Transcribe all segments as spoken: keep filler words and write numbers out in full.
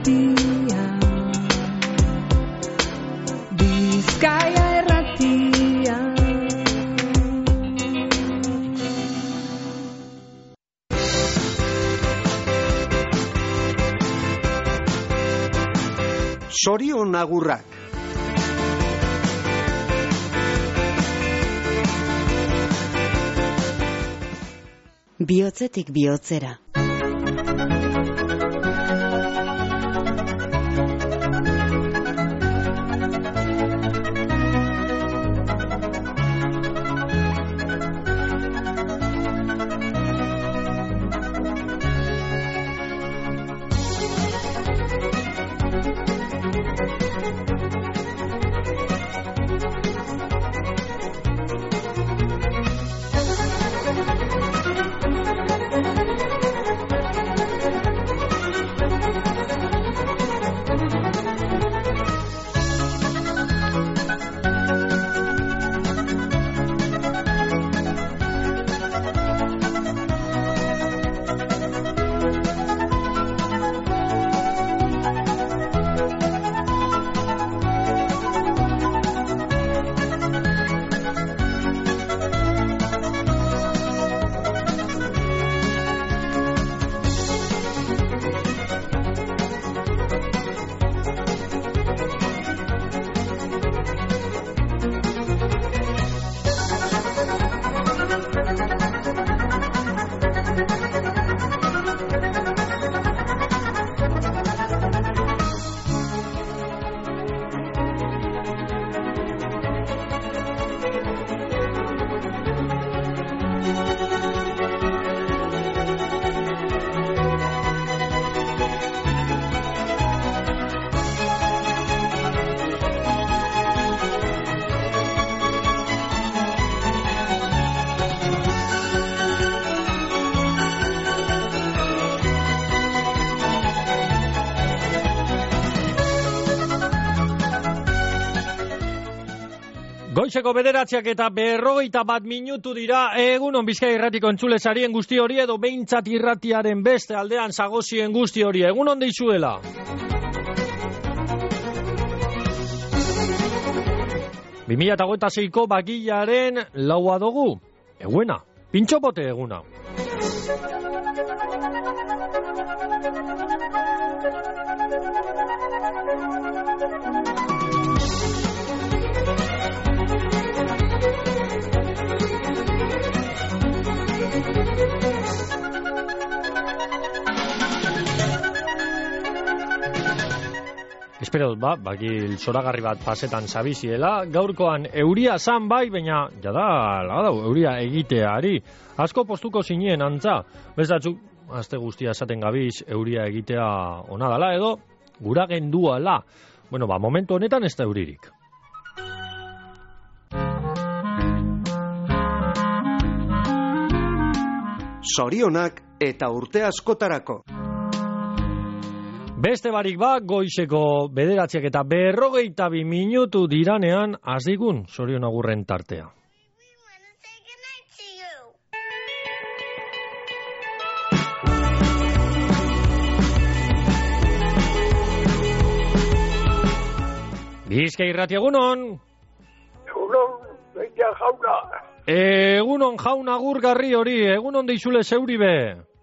irratia, Bizkaia irratia. Zorion agurrak. Bihotzetik bihotzera. Goizeko bederatziak eta berrogeita bat minutu dira, egunon Bizkaia irratiko entzule sarien guzti hori edo behintzat irratiaren beste aldean zagozien guzti hori, egunon deizuela. bi mila hogeita seiko bagilaren laua dugu, eguena, pintxopote eguna. Espero dut, ba, bakil zoragarri bat pasetan zabiziela, gaurkoan euria zan bai, baina, jada, lagadau, euria egiteari. Asko postuko zinien antza, bestatzuk, azte guztia esaten gabiz, euria egitea ona dala edo, gura genduala. Bueno, ba, momentu honetan ez da euririk. Zorionak eta urte askotarako. Beste barik ba, goizeko bederatziak eta berrogeita bi minutu diranean, azdigun zorion agurren tartea. Bizkaia irratia egunon. Egunon, behitia jauna. Egunon jaun agur garri hori, egunon deizule zeuri be.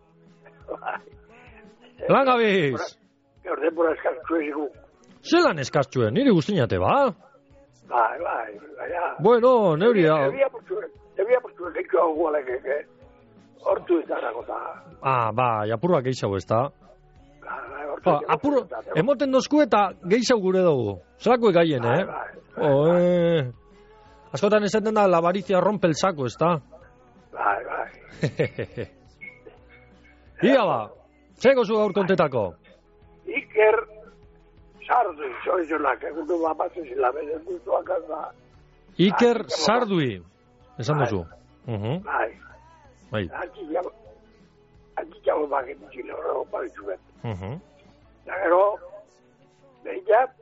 Lan gabiz. Ordepora eskaztuen iku. Zelan eskaztuen, niri guztinate, ba? Bai, bai, baina. Bueno, neuri da. Nebia postuen, nebia postuen leiku hau gualek, hortu ez darako da. Ah, ba, apurua gehiago ez da. Bai, hortu ez apuro, emoten dozku eta gehiago gure dugu. Zelako egaien, eh? Bai, bai. Oe. Askotan esaten da, la avaricia rompe el saco, ez da? Bai, bai. Ia ba, zego zu gaur kontetako? Iker Sardui, soizunak, egutu bapatzen zila, beden dutuak azda. Iker Sardui, esan duzu. Bai. Bai. Aquí jago baketu zile horrego paritzu bet. Da gero, behitzat,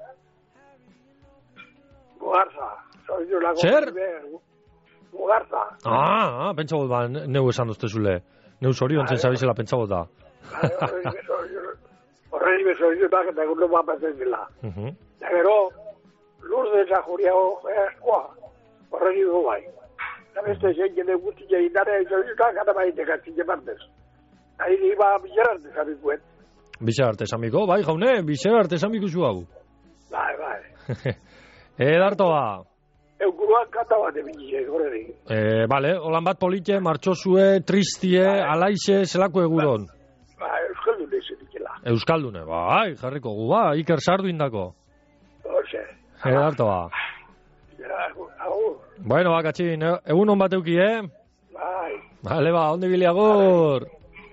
Mugarza. Zer? Mugarza. Ah, ah, pentsa bot ba, neu esan duzte zule. Neu zorion zen zabizela pentsa bot da. Horre hori bezorizunak eta egun bat pasen zela. Mhm. Eta gero, lurde eta juriago, eskoa, horregi du bai. Eta beste zein jende guztia indare bezorizunak, gana baite gatzine partez. Ahí iba Bizar arte zabikuet. Bizar arte zabiko, bai, jaune, bizar arte zabiku zu hau. Bai, bai. Edartoa. Eukuruan kata bat ebinizek, horregi. Eh, vale, holan bat politxe, martxosue, tristie, alaixe, zelako eguron. Ba, Euskaldun izan dikela. Euskaldune, bai, jarriko gu, ba, Iker Sardu indako. Horxe. Edartoa. Ja, agur. Bueno, bakatxin, egun hon bat euki, eh? Bai. Vale, ba, onde biliagur.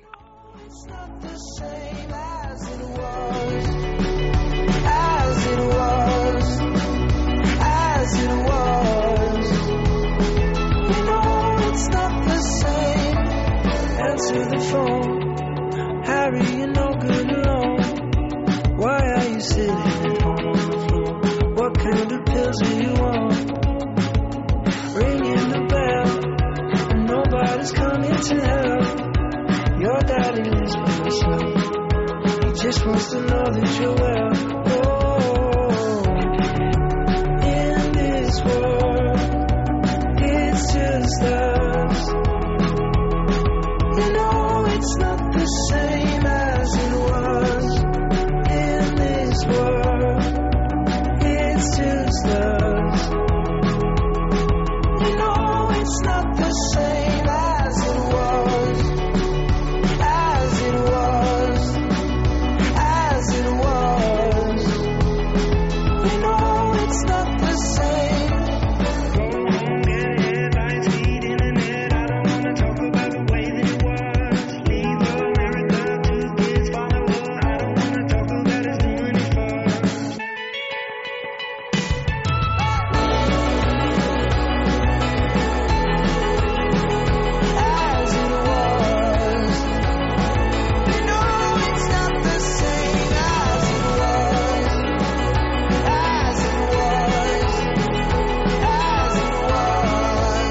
Answer the phone, Harry, you're no good alone. Why are you sitting at home on the floor? What kind of pills do you want? Ringing the bell, and nobody's coming to help. Your daddy lives by himself. He just wants to know that you're well. Oh, in this world, it's just us. You know it's not the same as it was. In this world, it's just us. You know it's not the same as it was. As it was. As it was. You know it's not the same. Go on, get headlines, feed internet. I don't wanna talk about the way that it was. Leave America, two kids follow her. I don't wanna talk about us doing it first. As it was. You know it's not the same as it was. As it was. As it was.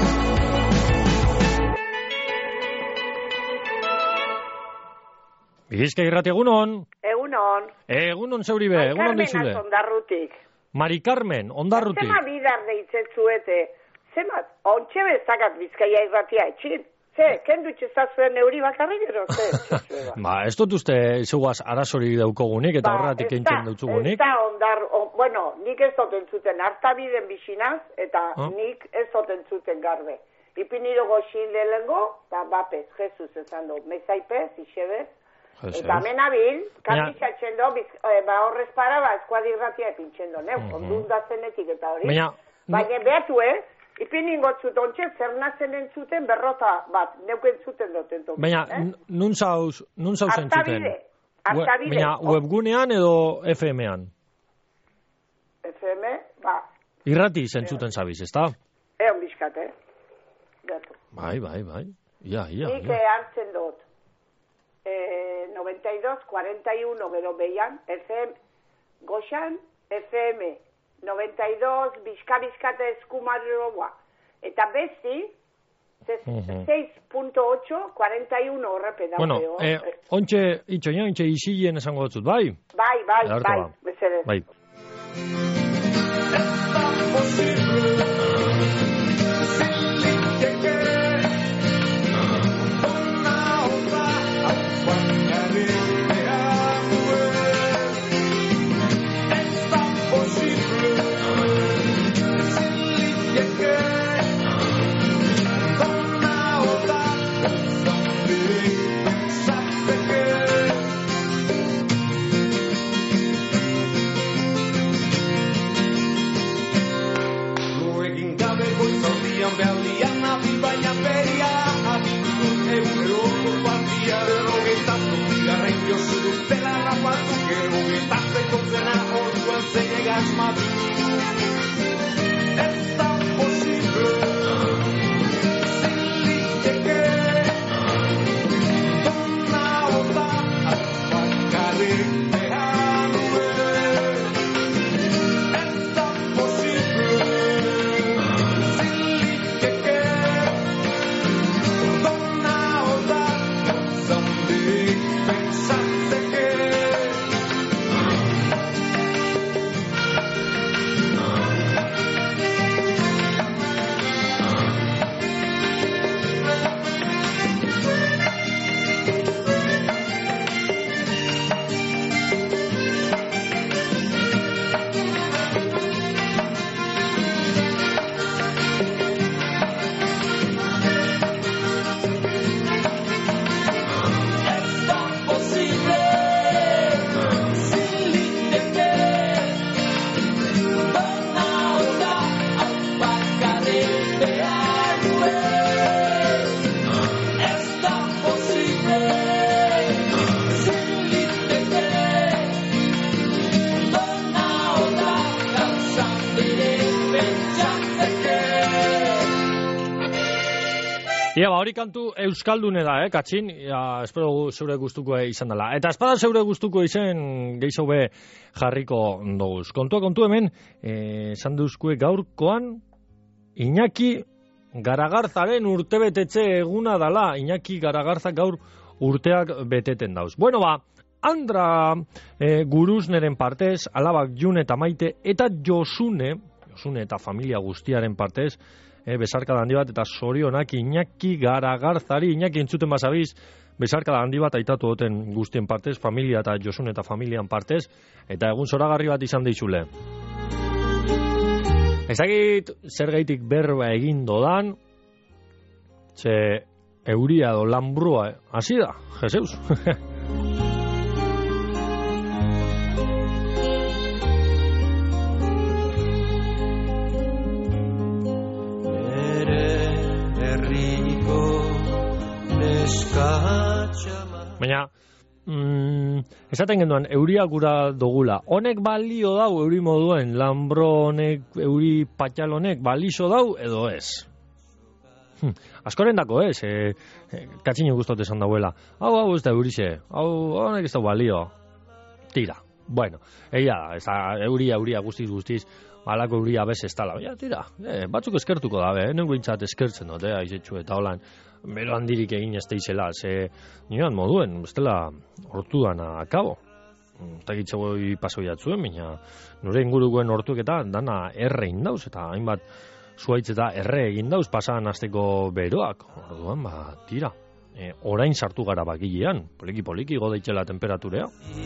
Bizka irrati egunon. Egunon. Egunon zeuribe, egunon dizule. Carmen ondarrutik. Mari Carmen, ondarrutik. Zema bidar deitzen zuete. Zema, ontxe bezakat Bizkaia irratia etxin. Ze, kendu itxezazuen neuri bakarrik ero, ze. Ba, ez dut uste zeuaz arazori daukogunik eta horretik eintzen dutzugunik. Ez da ondar, on, bueno, nik ez dut entzuten hartabiden bisinaz, eta Ah. nik ez dut entzuten garbe. Ipiniro goxin lehengo, eta bapez, Jesus esan du, mezaipez, isebez, Jesus. eta menabil, Baina- kapitxatzen do, biz, eh, ba horrez para, ba, eskuadi irratia epintzen do, neu, Mhm. ondun da zenetik eta hori. Baina- Baina behatu ez, ipiningo zut ontxe, zer nazen entzuten berrota bat, neuken zuten duten toki. Baina, n- nun zauz, nun zauz entzuten? Artabide, artabide. Baina, webgunean edo F M-an? F M, ba, Irrati zentzuten zabiz, ezta? egon bizkat, eh? Behatu. Bai, bai, bai. Ia, ia, Nik ia. eh, hartzen dut. Eh, noventa y dos, cuarenta y uno gero behian, F M, goxan, F M, noventa y dos, bizka-bizkata eskumaroa. Eta besti, Mhm. seis punto ocho, cuarenta y uno horrepe daude. Bueno, eh, ontxe, itxoina, ontxe isilien esango dutzut, bai? Bai, bai, Edartu bai, ba. bezerez. Bai. Ia, ba, hori kantu euskaldune da, eh, Katxin, ja, espero zeure gustuko izan dela. Eta espada zeure gustuko izen gehiago be jarriko doguz. Kontua kontu hemen, esan duzkue gaurkoan, Iñaki Garagarzaren urtebetetze eguna dala. Iñaki Garagarza gaur urteak beteten dauz. Bueno, ba, Andra e, Guruzneren partez, alabak June eta Maite, eta Josune, Josune eta familia guztiaren partez, e, besarkada handi bat, eta zorionak Iñaki Garagarzari, Iñaki entzuten basabiz, besarkada handi bat aitatu duten guztien partez, familia eta Josune eta familian partez, eta egun zoragarri bat izan deizule. Ezagit zer gaitik berba egin dodan, ze euria do lambrua, hasi da, Jezeus. Baina, mm, esaten genduan, euria gura dogula. Honek balio dau, euri moduen, lambro honek, euri patxal honek, balizo dau, edo ez? Hm, askoren dako ez, e, e, Katxino guztot esan dauela. Hau, hau, ez da eurixe, hau, honek ez da balio. Tira, bueno, egia da, ez da, euria, euria guztiz guztiz, alako euria bez ez tala. Ja, tira, e, batzuk eskertuko dabe, eh? Nengo intzat eskertzen dut, eh, aizetxu eta holan. Bero handirik egin ez teizela, ze nioan moduen, ez dela hortudan akabo. Eta gitzegoi paso jatzuen, baina nure ingurukoen hortuek eta dana erre indauz, eta hainbat zuaitz eta erre egin dauz pasan azteko beroak. Orduan, ba, tira, e, orain sartu gara bakilean, poliki-poliki godeitxela temperaturea.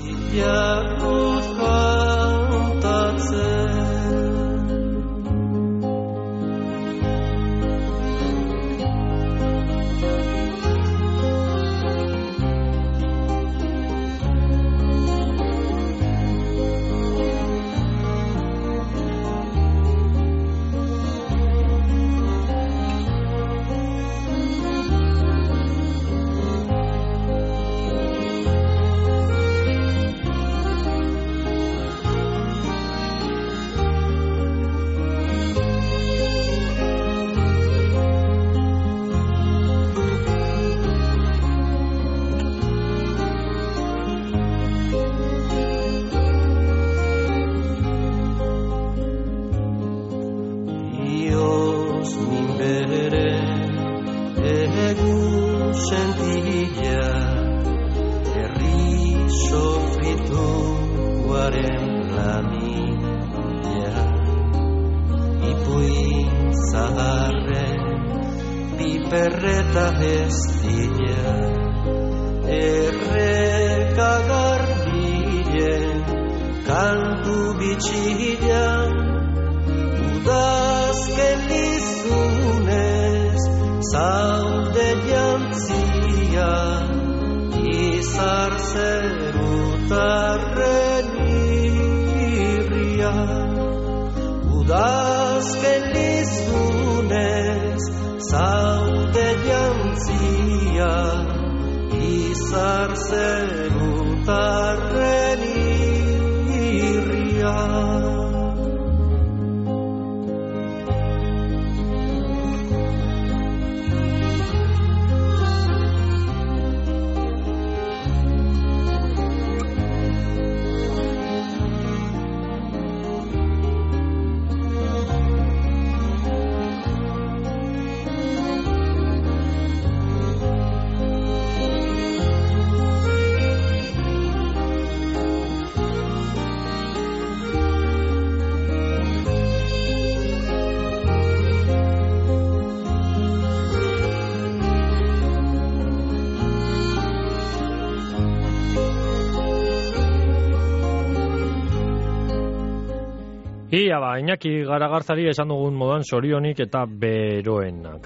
Ia ba, Iñaki Garagarzari esan dugun modan zorionik eta beroenak.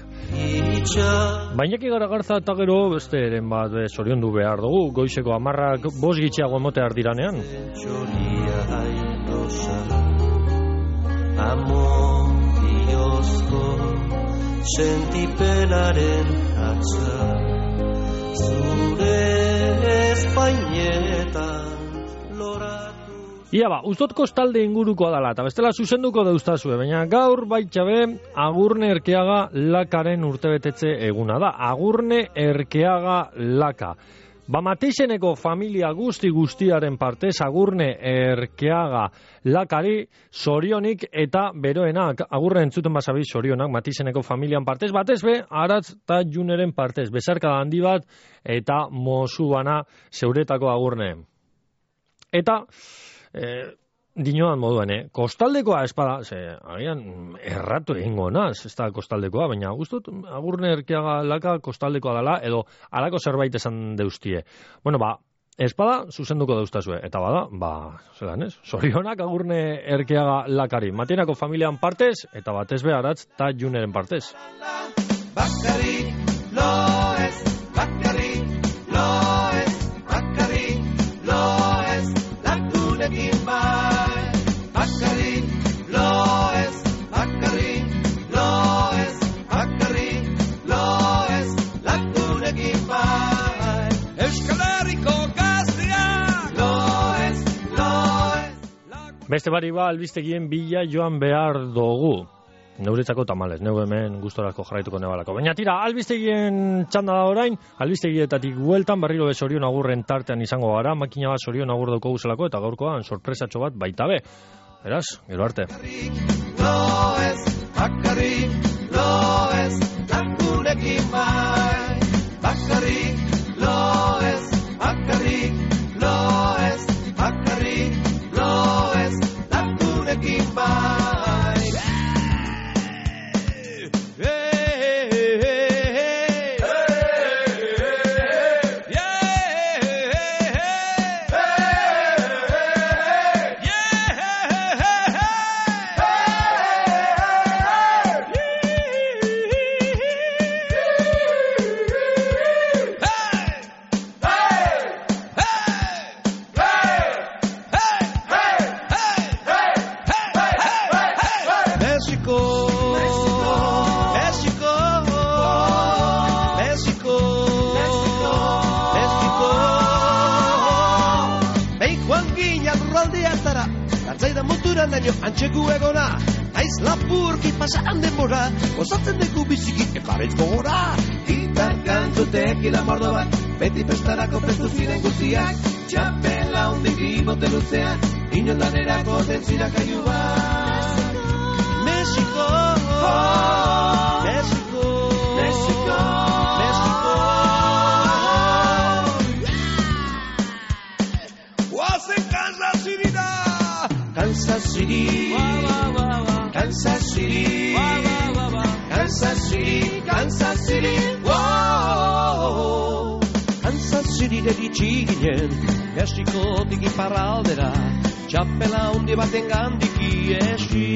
Ba, Iñaki Garagarza eta gero beste eren bat zorion du behar dugu, goizeko amarrak bost gitxiago emotear diranean. Amodiozko sentipenaren atza zure espainetan loratu Ia ba, ustot kostalde inguruko dala, eta bestela zuzenduko deustazue, baina gaur baitxabe Agurne Erkeaga Lakaren urtebetetze eguna da. Agurne Erkeaga Laka. Ba Mateixeneko familia guzti guztiaren partez Agurne Erkeaga Lakari zorionik eta beroenak. Agurre entzuten basabi zorionak Mateixeneko familian partez, batez be, Aratz eta Juneren partez. Besarkada handi bat eta mozu bana zeuretako Agurne. Eta Eh, dinoan moduan, eh? Kostaldekoa espada, ze, agian erratu egingo naz, ez da kostaldekoa, baina guztut, Agurne Erkeaga Laka kostaldekoa dela, edo alako zerbait esan deustie. Bueno, ba, espada zuzenduko deustazue, eta bada, ba, zelan ez, zorionak Agurne Erkeaga Lakari, Matienako familian partez, eta batez be Aratz eta Juneren partez. Bakari, loez, bakari, loez, bakari, loez, lakunekin bai. Bakari, loez, bakari, loez, bakari, loez, lakunekin bai. Euskal Herriko gazteak, loez, loez. Beste bari ba, albistegien bila joan behar dugu. Neuretzako tamales, neu hemen gustorako jarraituko nebalako. Baina tira, albistegien txanda da orain, albistegietatik bueltan, berriro be Sorion Agurren tartean izango gara, makina bat Sorion Agur dauko guzelako, eta gaurkoan sorpresatxo bat baita be. Beraz, gero arte. Loez, bakari, loez, lakunekin bai. Bakari, loez, bakari, loez, bakari, loez, lakunekin bai. Antxeku egona, naiz lapurki pasan denbora, osatzen dugu biziki eparetz gogora. Gitar kantzutek ilamordo bat, beti pestarako prestu ziren guztiak, txapela hundiki bote luzean, inon lanerako zentzira kaiu bat. Mexiko, Mexiko, Mexiko, Mexiko. Guazen Kansas City da! Kansas City, Kansas City, Kansas City, Kansas City, wow. Kansas City deritxi ginen, Mexikotik iparraldera, txapela hundi baten gandiki esi.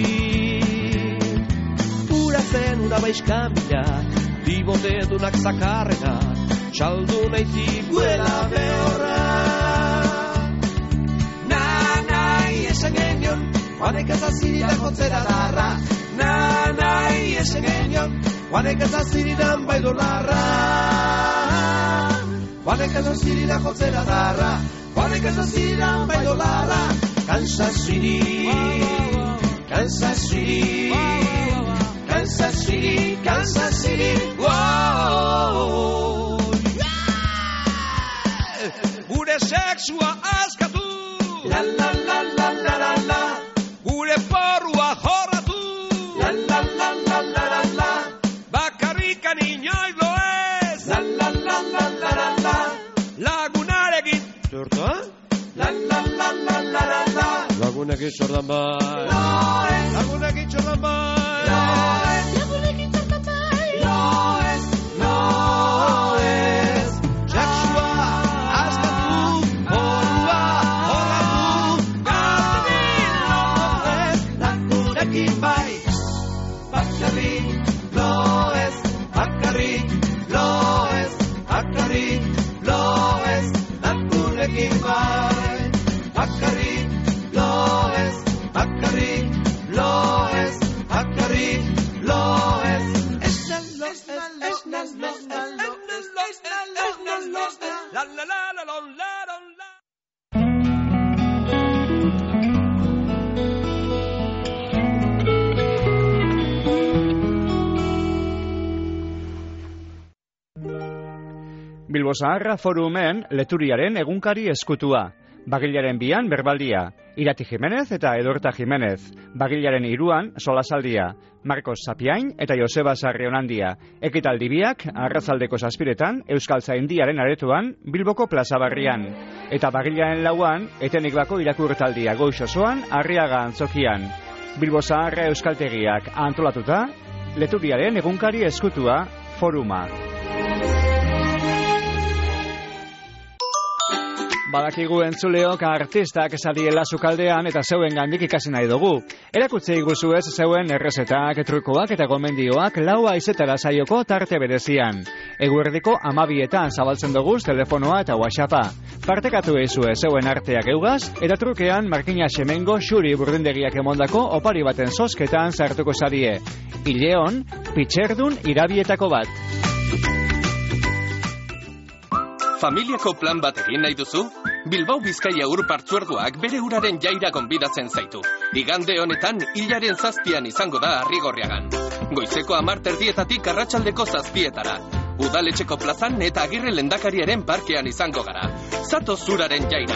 Ura zen una baizkamila, bibotedunak zakarrena, txaldu nahi guela behorra. Esen genion, Juanek ezaziridan jotzera darra. Na, nahi, esen genion, Juanek ezaziridan baido larra. Juanek ezaziridan jotzera darra. Juanek ezaziridan baido larra. Kansas City, Kansas City, Kansas City, Kansas City, wow. Gure sexua askatu. La la la la la la la. Gure porrua jorratu. La la la la la la la. Bakarrika niñoi lo ez. La la la la la la la. Lagunarekin. Zerta? La la la la la la la. Lagunekin zordan bai. Lo ez. Lagunekin zordan bai. Lo ez. Lagunekin zordan bai. Lo ez. Lo ez. Sexua askatu. Porrua. Bakari, loez, bakari, loez, bakari, loez, lakunekin bai. Bakari, loez, bakari, loez, bakari, loez. Esnal, los, esnal, los, esnal, los, esnal, los, la la la la la la la. Bilbo Zaharra Forumen Leturiaren egunkari eskutua. Bagilaren bian berbaldia, Irati Jimenez eta Edorta Jimenez. Bagilaren iruan solasaldia, Marcos Zapiain eta Joseba Sarrionandia. Ekitaldi biak arratsaldeko zazpiretan Euskal Zaindiaren aretoan Bilboko plazabarrian. Eta bagilaren lauan etenik bako irakurtaldia goiz osoan Arriaga antzokian. Bilbo Zaharra Euskaltegiak antolatuta, Leturiaren egunkari eskutua Foruma. Badakigu entzuleok artistak esadiela sukaldean eta zeuen gandik ikasi nahi dugu. Erakutze iguzu ez zeuen errezetak, trukoak eta gomendioak lau aizetara saioko tarte berezian. Eguerdiko amabietan zabaltzen dugu telefonoa eta whatsappa. Partekatu ezue zeuen arteak eugaz, eta trukean Markina Xemengo xuri burdindegiak emondako opari baten zozketan sartuko zarie. Ileon, pitxerdun irabietako bat. Familiako plan bat egin nahi duzu? Bilbao Bizkaia Ur Partzuergoak bere uraren jaira gonbidatzen zaitu. Igande honetan, hilaren zazpian izango da Arrigorriagan. Goizeko hamar terdietatik arratsaldeko zazpietara. Udaletxeko plazan eta Agirre Lehendakariaren parkean izango gara. Zatoz uraren jaira.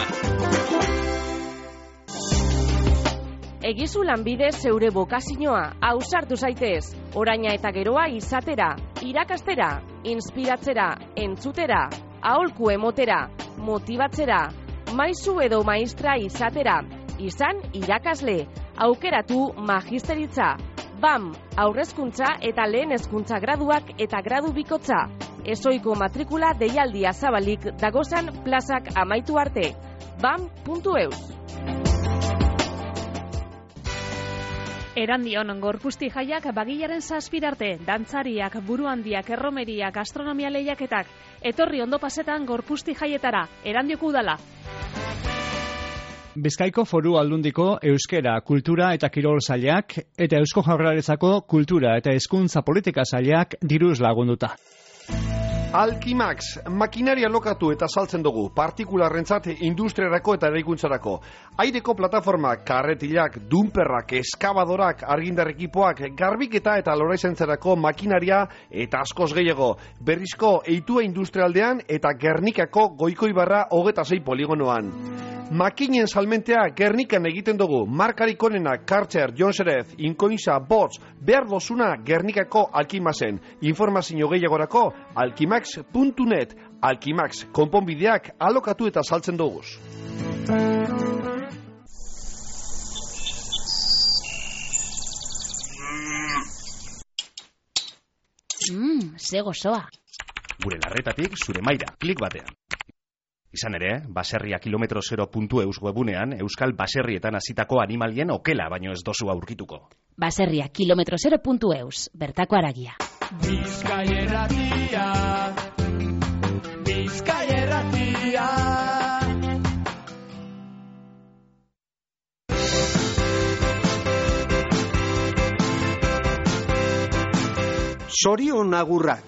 Egizu lanbide zeure bokazioa, ausartu zaitez. Oraina eta geroa izatera, irakastera, inspiratzera, entzutera, aholku emotera, motibatzera, maizu edo maistra izatera, izan irakasle, aukeratu magisteritza, B A M, aurrezkuntza eta lehen hezkuntza graduak eta gradu bikotza, ezoiko matrikula deialdia zabalik dagozan plazak amaitu arte, bam puntu eus. Erandion gorpusti jaiak bagilaren zazpirarte, dantzariak, buruhandiak, erromeriak, gastronomia lehiaketak, etorri ondo pasetan gorpusti jaietara, Erandioko udala. Bizkaiko Foru Aldundiko Euskera, Kultura eta Kirol sailak eta Eusko Jaurlaritzako Kultura eta Hezkuntza Politika sailak diruz lagunduta. Alkimax, makinaria lokatu eta saltzen dugu, partikularrentzat industriarako eta eraikuntzarako. Aireko plataformak, karretilak, dumperrak, eskabadorak, argindar ekipoak, garbiketa eta loraizentzarako makinaria eta askoz gehiago. Berrizko eitua industrialdean eta Gernikako Goikoibarra hogeta sei poligonoan. Makinen salmentea Gernikan egiten dugu, markarik onena, Kartzer, Jonserez, Inkoinza, Bots, behar dozuna Gernikako Alkimaxen. Informazio gehiagorako, alkimax puntu net, Alkimax, konponbideak alokatu eta saltzen duguz. Mmm, ze gozoa. Gure larretatik zure maira, klik batean. Izan ere, baserria kilometro zero puntu eus webunean euskal baserrietan hasitako animalien okela baino ez dozu aurkituko. Baserria kilometro zero puntu eus, bertako aragia. Bizkaierratia, Bizkaierratia. Sorion agurrak.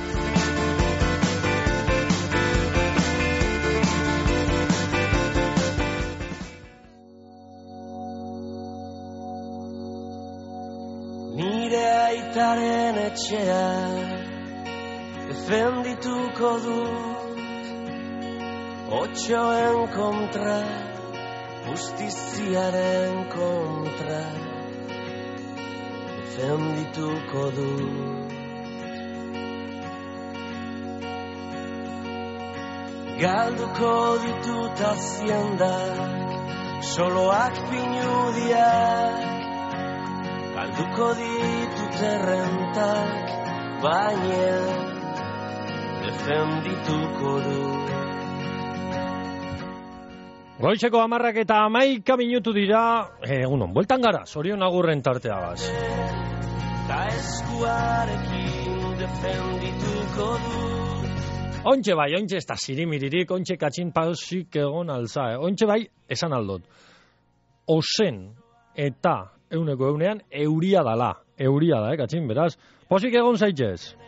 Nire aitaren etxea defendituko dut, otxoen kontra, justiziaren kontra, defendituko dut. Galduko ditut aziendak, soloak pinudiak, galduko ditut errentak, baina defendituko du. Goizeko hamarrak eta hamaika minutu dira, egunon, bueltan gara, Sorion agurren tarteagaz. Ta eskuarekin defendituko du. Ontxe bai, ontxe ez da zirimiririk, ontxe katxin pausik egon alza, eh? Ontxe bai, esan aldot. Ozen eta euneko eunean euria dala. Euria da, eh, katxin, beraz. Posik egon zaitxez.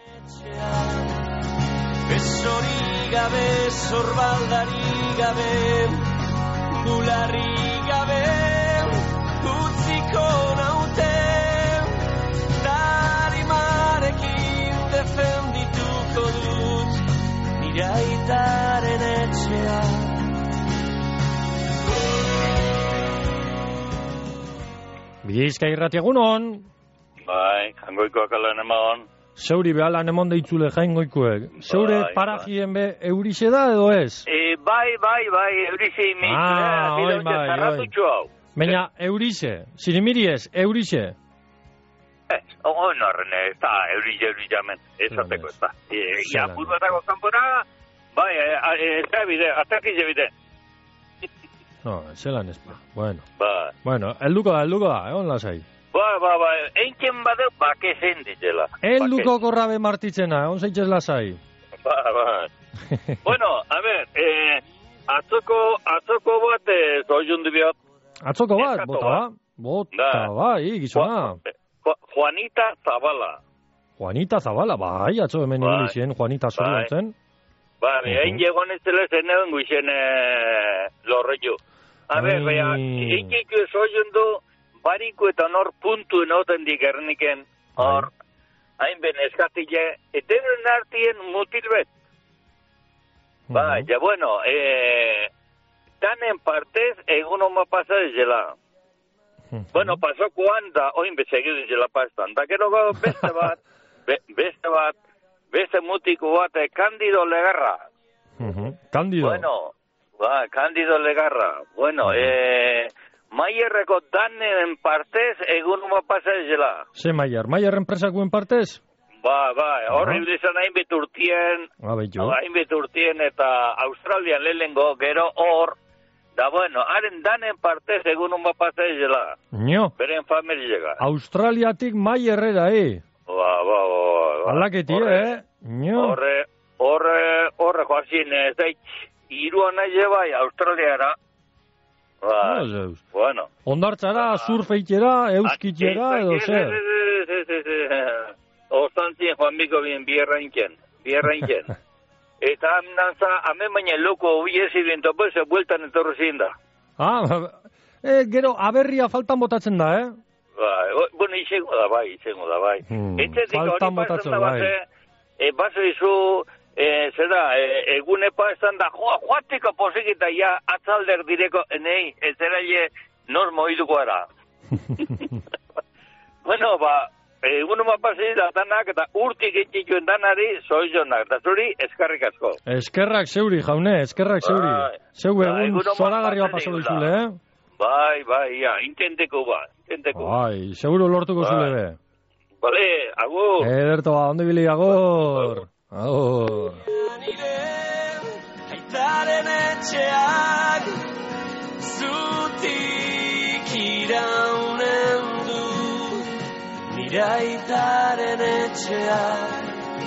Besori gabe, zorbaldari gabe, bularri gabe, utziko naute, darimarekin defendituko dut, nire Bizkai irrati egunon. Bai, jangoikoak alan emon. Zeuri behalan emon deitzule jaingoikuek. Zeure Bai, parajien be eurixe da edo ez? E, bai, bai, bai, eurixe imi. Ah, oi, bai, oi. Baina, eurixe, zirimiri ez, eurixe. Ez, oh, no, rene, ez da, eurixe, eurixe amen, ez ateko, ez da. E, ja, putbatako kanpora, bai, ez da bide, atakize bide. No, zelan ez pa, bueno. Ba. Bueno, elduko da, elduko da, egon lasai. Ba, ba, ba, einken badeu, bakezen ditela. Elduko korrabe martitzena, egon zaitxez lasai. Ba, ba. Bueno, a ver, eh, atzoko, atzoko bat, eh, zoiundu biot. Atzoko bat, bota ba? Bota ba, hi, gizona. Juanita Zabala. Juanita Zabala, bai, atzo hemen bai. ibili zien, Juanita zorion zen. Ba, egin uh-huh. Jegon ez dela zen egon guizen eh, lorreio. A ver, bea, ikiko zoiundu, bariko eta nor puntu enoten dikerniken, hor, hain ben eskatile, eta den artien mutilbet. Ba, uh-huh. ja, bueno, eh, tanen partez egun oma pasa dizela. Uh-huh. Bueno, pasó kuanda, oin bezegidu dizela pastan. Da gero beste bat, be, beste bat, beste mutiko bat, eh, Candido Legarra. Uh-huh. Candido. Bueno, ba, Candido Legarra. Bueno, uh-huh. eh, Maierreko danen partez egun oma pasa dizela. Ze Maier? Maier enpresakuen partez? Ba, ba, horri uh-huh. izan hain beturtien, hain beturtien eta Australian lehengo, gero hor, da bueno, haren danen partez egun un bapazta ezela. Nio. Beren familiega. Australiatik Maierrera, eh? Ba, ba, ba, ba. Alaketi, eh? Nio. Horre, horre, horre joazin, ez daitz, iruan nahi bai Australiara. Ba, no, bueno. Ondartzara, ba, surfeitera, euskitera, edo zer. Ostantzien Juan Miko bien bierrainken, bierrainken. Eta amnantza, amen baina loko hubiesi bintu, beze, bueltan etorro zinda. Ah, eh, gero, aberria faltan botatzen da, eh? Ba, bueno, izango da bai, izango da bai. Hmm, faltan botatzen da bai. E, baso izu, e, zera, e, egune pastan da, joa, joatiko posikita, ja, atzalder direko, nei, ez eraile, nos moiduko ara. Bueno, ba, egun oma pasei da danak eta urtik etxituen danari zoizonak, eta zuri eskerrik asko. Eskerrak zeuri, jaune, eskerrak zeuri. Zeu egun zoragarri bat paso duzule, eh? Bai, bai, ja, intenteko ba, intenteko. Bai, seguro lortuko bai. Zule be. Bale, agur. Ederto ba, ondo ibili, agur. Agur. Aitaren etxeak zutik iraunen du Iraitaren etxeak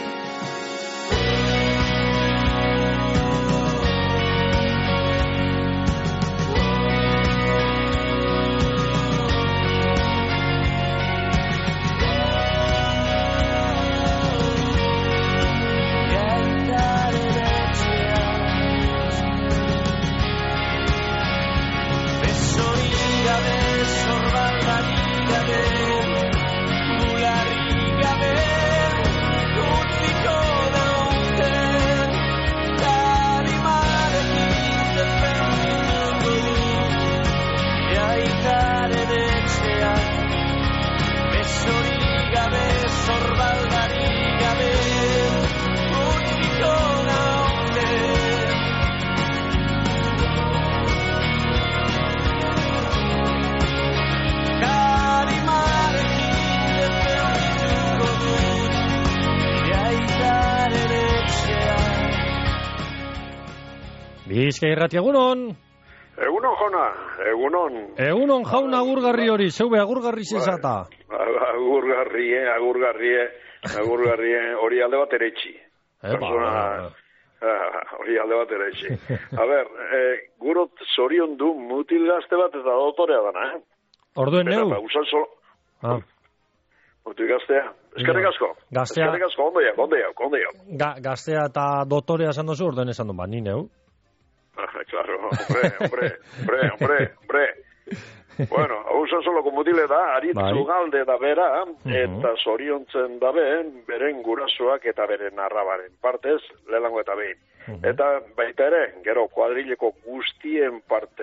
Bizkai irrati egunon. Egunon, jona, egunon. Egunon jaun agurgarri hori, zeube agurgarri zezata. Agurgarri, eh, agurgarri, agurgarri, hori alde bat eretxi. Persona, hori alde bat eretxi. A ber, eh, gurot zorion du mutil gazte bat eta dotorea dana, eh? Orduen neu? Usan solo... Ah. Mutil gaztea. Eskerrik asko. Gaztea... Eskerrik asko, ondo jau, ondo jau, ondo jau. Ga, gaztea eta dotorea esan dozu, orduen esan du, ba, ni neu? Claro, hombre, hombre, hombre, hombre, hombre. Bueno, hausen soloko mutile da, aritzu galde da bera, eta zoriontzen da ben, beren gurasoak eta beren arrabaren partez, lehenango eta behin. Eta baita ere, gero kuadrileko guztien partez,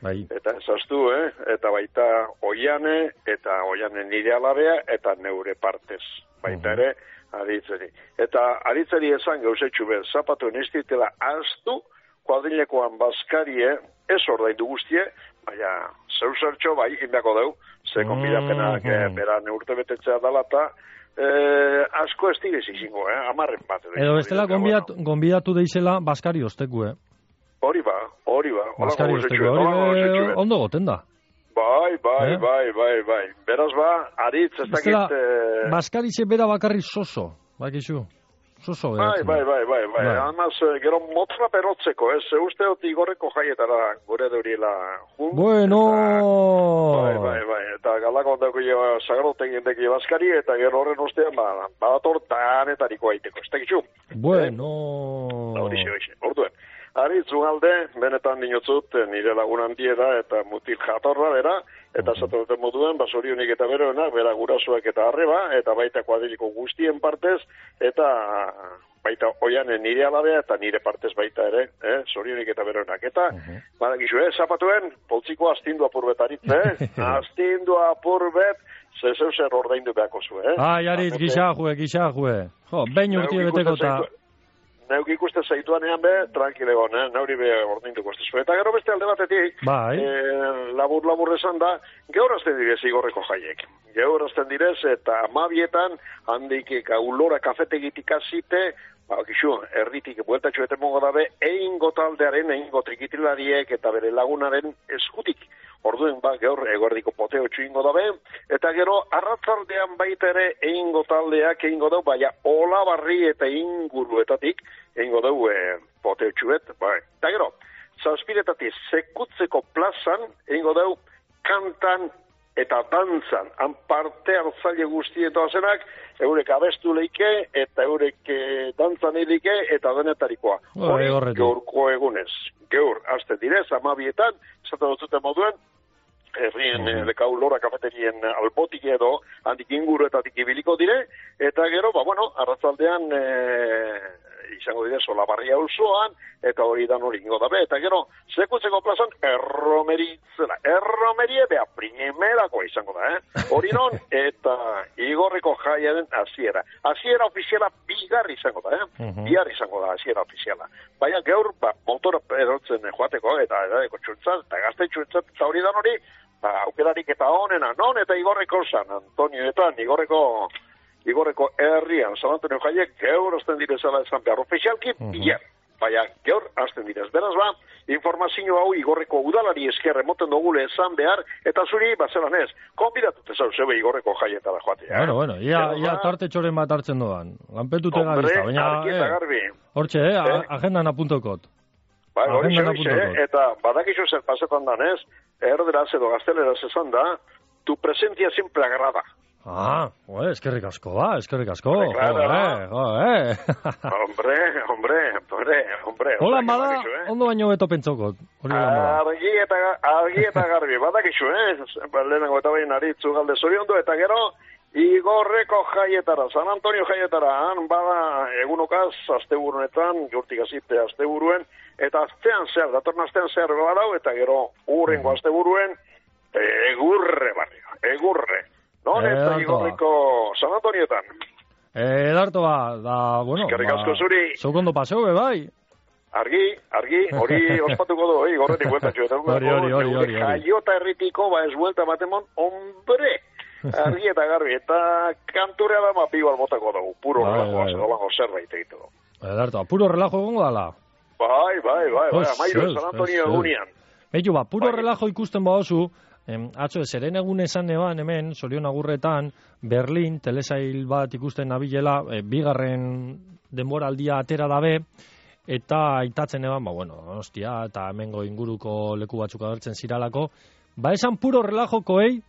Bai. Eta ezaztu, eh? Eta baita oiane, eta oiane nire alabea, eta neure partez. Baita ere, aditzeri. Eta aditzeri esan gauzetxu bez, zapatu niztitela aztu, kuadrilekoan bazkarie, ez ordaindu guztie, baina zeu zertxo, bai, indako deu, ze konbidapenak mm -hmm. beran urte betetzea dala, eta eh, asko ez tigez izingo, eh? Amarren bat. Edo bestela gonbidatu, bueno. gonbidatu deixela bazkari osteku, eh? Hori ba, hori ba. Bazkari osteku, hori be, ondo goten da. Bai, bai, eh? bai, bai, bai. Beraz ba, aritz ez dakit... Bestela, eh... bazkari ze bera bakarri soso, bakizu. Soso, bai, bai, bai, bai, bai. Además, gero motra perotzeko, ez? Uste dut igorreko jaietara gure deuriela jun. Bueno! Eta, bai, bai, bai. Eta galako ondako jo, sagarrotegin deki bazkari, eta gero horren ustean, ba, badator tanetariko aiteko. Ez tekitxu? Bueno! Eh? Horixe, horixe. Orduen. Ari, zungalde, benetan dinotzut, nire lagun handiera eta mutil jatorra, bera, eta zaten moduen, basorionik eta beroenak, bera gurasoak eta arreba, eta baita kuadriliko guztien partez, eta baita oianen nire alabea, eta nire partez baita ere, eh, sorionik eta beroenak. Eta, uh -huh. badakizu, eh, zapatuen, poltsiko astindu apur betaritz, eh? Astindu apur bet, zezeu zer ordaindu behako zu, eh? Ai, aritz, gixajue, gixajue. Jo, behin urtie beteko eta... Neuk ikuste zaituanean be, tranquilegon, eh? Neuri be ordintuko estezu. Eta gero beste alde batetik, bai. eh, labur-labur esan da, geurazten direz igorreko jaiek. Geurazten direz, eta amabietan, handik gaulora kafetegitik azite, ba, kixu, erritik bueltatxo eten mongo dabe, egin gotaldearen, egin gotrikitilariek, eta bere lagunaren eskutik. Orduen, ba, gaur eguerdiko poteo txuingo dabe, eta gero, arratzaldean baita ere, egingo taldeak, egingo dau, baina Olabarri eta inguruetatik, egingo dau e, poteo txuet, bai. Eta gero, zazpiretatik sekutzeko plazan, egingo dau, kantan eta dantzan, han parte hartzaile guztieto azenak, eurek abestu leike, eta eurek e, dantzan leike, eta denetarikoa. Hori, gaurko egunez. Gaur, azte direz, amabietan, esaten dut moduen, herrien mm. lekau lora kafeterien albotik edo handik inguruetatik ibiliko dire, eta gero, ba, bueno, arratzaldean e, izango dire Olabarria auzoan, eta hori dan hori ingo dabe, eta gero, sekutzeko plazan, erromeritzela, erromerie beha primerako izango da, eh? Hori non, eta igorreko jaiaren hasiera. Hasiera ofiziala bigarri izango da, eh? Mm-hmm. Biar izango da hasiera ofiziala. Baina gaur, ba, motora erotzen joateko, eta edadeko txuntzat, eta gazte txuntzat, eta hori dan hori, ba, aukerarik eta honena, non eta igorreko San Antonioetan, igorreko, igorreko herrian, San Antonio jaiek, gaur azten direzala esan behar, ofizialki, uh-huh. bier. Baina, gaur azten direz. Beraz ba, informazio hau igorreko udalari esker emoten dugule esan behar, eta zuri, bazelan ez, konbidatute zau zebe igorreko jaietara joatea. Bueno, bueno, ia, ia tarte txoren bat hartzen doan. Lanpetute gabizta, baina, eh, hortxe, eh, eh? agendan apuntokot. Bai, hori xe, eta badakizu zer pasetan danez, erderaz edo gazteleraz esan da, tu presentia siempre agrada. Ah, oe, eskerrik asko, ba, eskerrik asko. Claro, joe, joe. hombre, hombre, hombre, hombre. Hola, bada, eh? Ondo baino beto pentsokot. Argi eta, argi eta garbi, badakizu, eh? Lehenengo eta bain aritzu galde zoriondo, eta gero, igorreko jaietara, San Antonio jaietara, han bada egunokaz, asteburunetan, jurtik azite asteburuen, eta aztean zehar, datorn aztean zehar badau, eta gero urrengo mm. asteburuen, egurre barrio, egurre. Non, eta igorreko San Antonioetan. Edarto ba, da, bueno, eskerrik asko zuri. Zeukondo paseo, be, bai. Argi, argi, hori ospatuko du, eh, igorretik bueltatxo. Hori, hori, hori, hori. Jaiota erritiko, ba, ez buelta batemon, hombre, argi eta garbi, eta kanturea da mapi balbotako dugu, puro bai, relajo, bai, bai. zerbait egite dugu. Edarto, puro relajo egongo dala. Bai, bai, bai, bai, amairu, San Antonio egunian. Beitu, ba, puro bai. Relajo ikusten badozu, Em, atzo, zeren egun esan eban hemen, Zorion Agurretan, Berlin, telesail bat ikusten nabilela, e, bigarren denboraldia atera dabe, eta aitatzen eban, ba, bueno, hostia, eta hemengo inguruko leku batzuk agertzen ziralako, ba, esan puro relajokoei,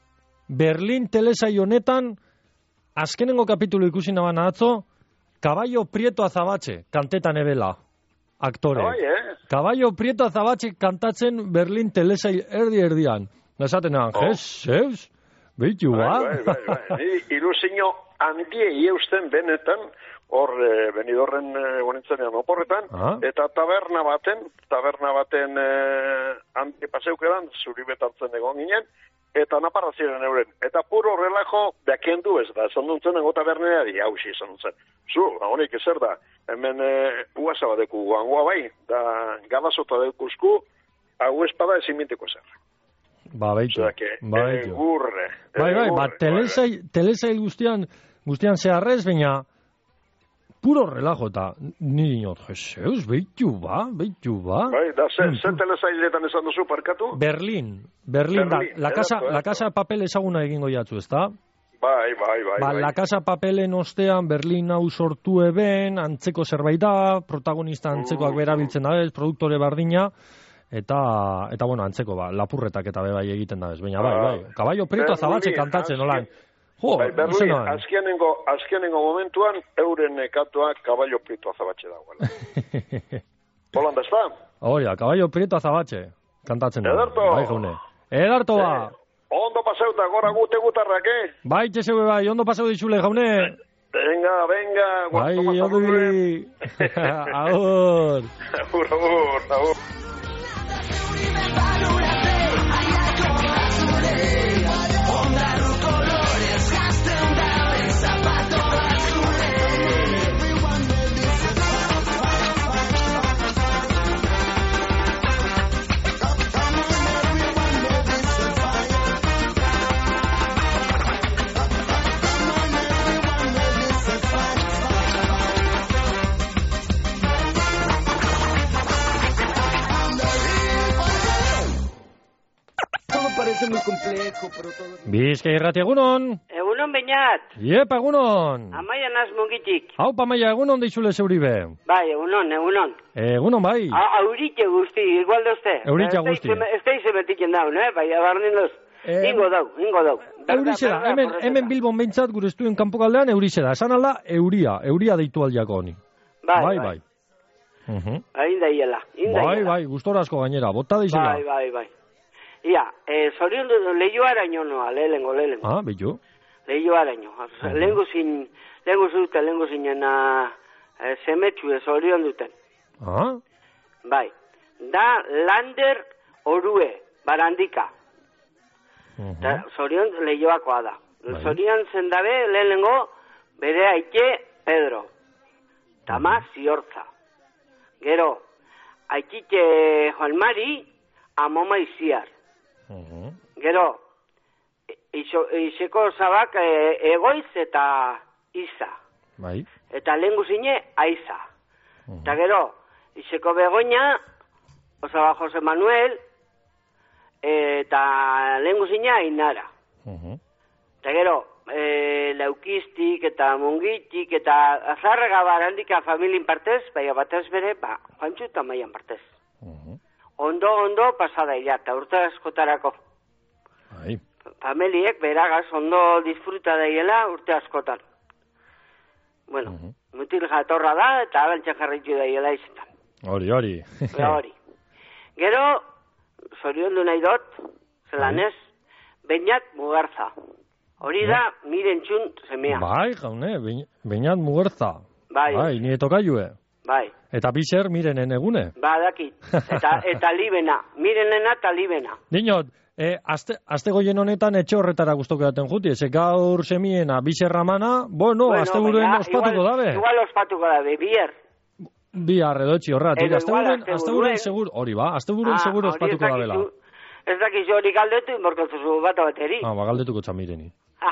Berlin telesail honetan, azkenengo kapitulu ikusi naban atzo, Caballo Prieto Azabatxe, kantetan ebela, aktore. Bai, eh? Caballo Prieto Azabatxe kantatzen Berlin telesail erdi-erdian. Esaten eban, oh. Jesus, behitu, ba? Bai, bai, bai, bai. Ilusiño handiei eusten benetan, hor, e, benidorren e, honetzenean oporretan, ah. eta taberna baten, taberna baten e, handi paseukeran, zuri betartzen egon ginen, eta naparra ziren euren. Eta puro relajo, bekendu ez da, esan duntzen egota berneari, hausi esan duntzen. Zu, honik ezer da, hemen e, uasa badeku guangoa bai, da galazota deukuzku, hau espada ezin minteko zer. Ba, baitu, ba, baitu. Egurre. Bai, bai, ba, telesail, telesail guztian, guztian zeharrez, baina puro relajo eta niri inot, jeseus, beitu ba, beitu ba. Bai, da, ze, ze telesailetan esan duzu parkatu? Berlin, Berlin, da, la casa, la casa papel ezaguna egingo jatzu, ezta? Bai, bai, bai. Ba, bai. la casa papelen ostean Berlin hau sortu eben, antzeko zerbait da, protagonista antzekoak berabiltzen da bez, produktore bardina, eta, eta bueno, antzeko, ba, lapurretak eta bebai egiten da bez, baina bai, bai, kaballo prieto azabatxe kantatzen, nolan. Jo, bai, Berlin, azkenengo, azkenengo momentuan, euren ekatuak kaballo prieto azabatxe dagoela. Holanda, ez da? Hori da, kaballo prieto azabatxe, kantatzen da. Edarto! Bai, jaune. Edarto ba! Eh, ondo paseuta, gora gute gutarrak, eh? Bai, txeseue bai, ondo paseu ditxule, jaune. Venga, venga, bai, ondo bili. Agur. Agur, agur, agur. Parece muy complejo, pero todo... Bizka irrati egunon. Egunon Beñat. Iepa egunon. Amaia naz mungitik. Hau pamaia egunon deixule zeuribe. Bai, egunon, egunon. Egunon bai. Aurite guzti, igual dozte. Eurite guzti. Ez da izemetiken daun, eh? Bai, abarnin doz. Ingo dau, ingo dau. Eurixe da, hemen, hemen Bilbon behintzat gure estuen kanpokaldean eurixe da. Esan alda, euria, euria deitu aldiako honi. Bai, bai. bai. Uh -huh. Inda hiela, inda bai, hiela. Bai, gustorazko gainera, bota deixela. Bai, bai, bai. Ia, eh, zorion du, lehio araño noa, lehengo, lehengo. Ah, bello. Lehio araño. Uh-huh. Lehengo zin, lehengo zuten, lehengo zinena eh, zemetxu ez zorion duten. Ah? Bai. Da, Lander Orue, barandika. Uh-huh. Da, zorion lehioakoa da. Bai. Zorion zendabe, lehengo, bere aike Pedro. Tama uh-huh. ziortza. Gero, aikite Juan Mari, amoma iziar. Uh-huh. Gero, iseko zabak e, egoiz eta iza. Bai. Eta lehen guzine, aiza. Uh-huh. Eta gero, iseko begoña, osaba Jose Manuel, eta lehen guzine, ainara. Uh-huh. Eta gero, e, laukistik eta mungitik eta azarrega barandika familien partez, baina batez bere, ba, Juantxu eta Maian partez. Uh-huh. Ondo, ondo pasada ila, eta urte askotarako. Ai. Familiek beragaz ondo disfruta daiela urte askotan. Bueno, uh -huh. mutil jatorra da, eta abeltxe jarritu daiela izetan. Hori, hori. hori. Gero, zorion du nahi dot, zelan ez, Beñat Mugarza. Hori da, miren txun semea. Bai, jaune, Beñat Mugarza. Bai. Bai, nieto kaiue. Bai. Eta biser mirenen egune. Ba, dakit. Eta, eta libena. Mirenena eta libena. Dinot, eh, azte, azte goien honetan etxe horretara guztoko daten juti. Eze gaur semiena biserramana, bueno, bueno azte buruen ospatuko igual, dabe. Igual ospatuko dabe, bier. Biar edo etxi horretik. Azte buruen, azte buruen segur, hori ba, azte buruen ah, segur ospatuko dabela. Ez dakiz hori galdetu, inborkotzuzu bat bateri. Ah, ba, galdetuko txamireni.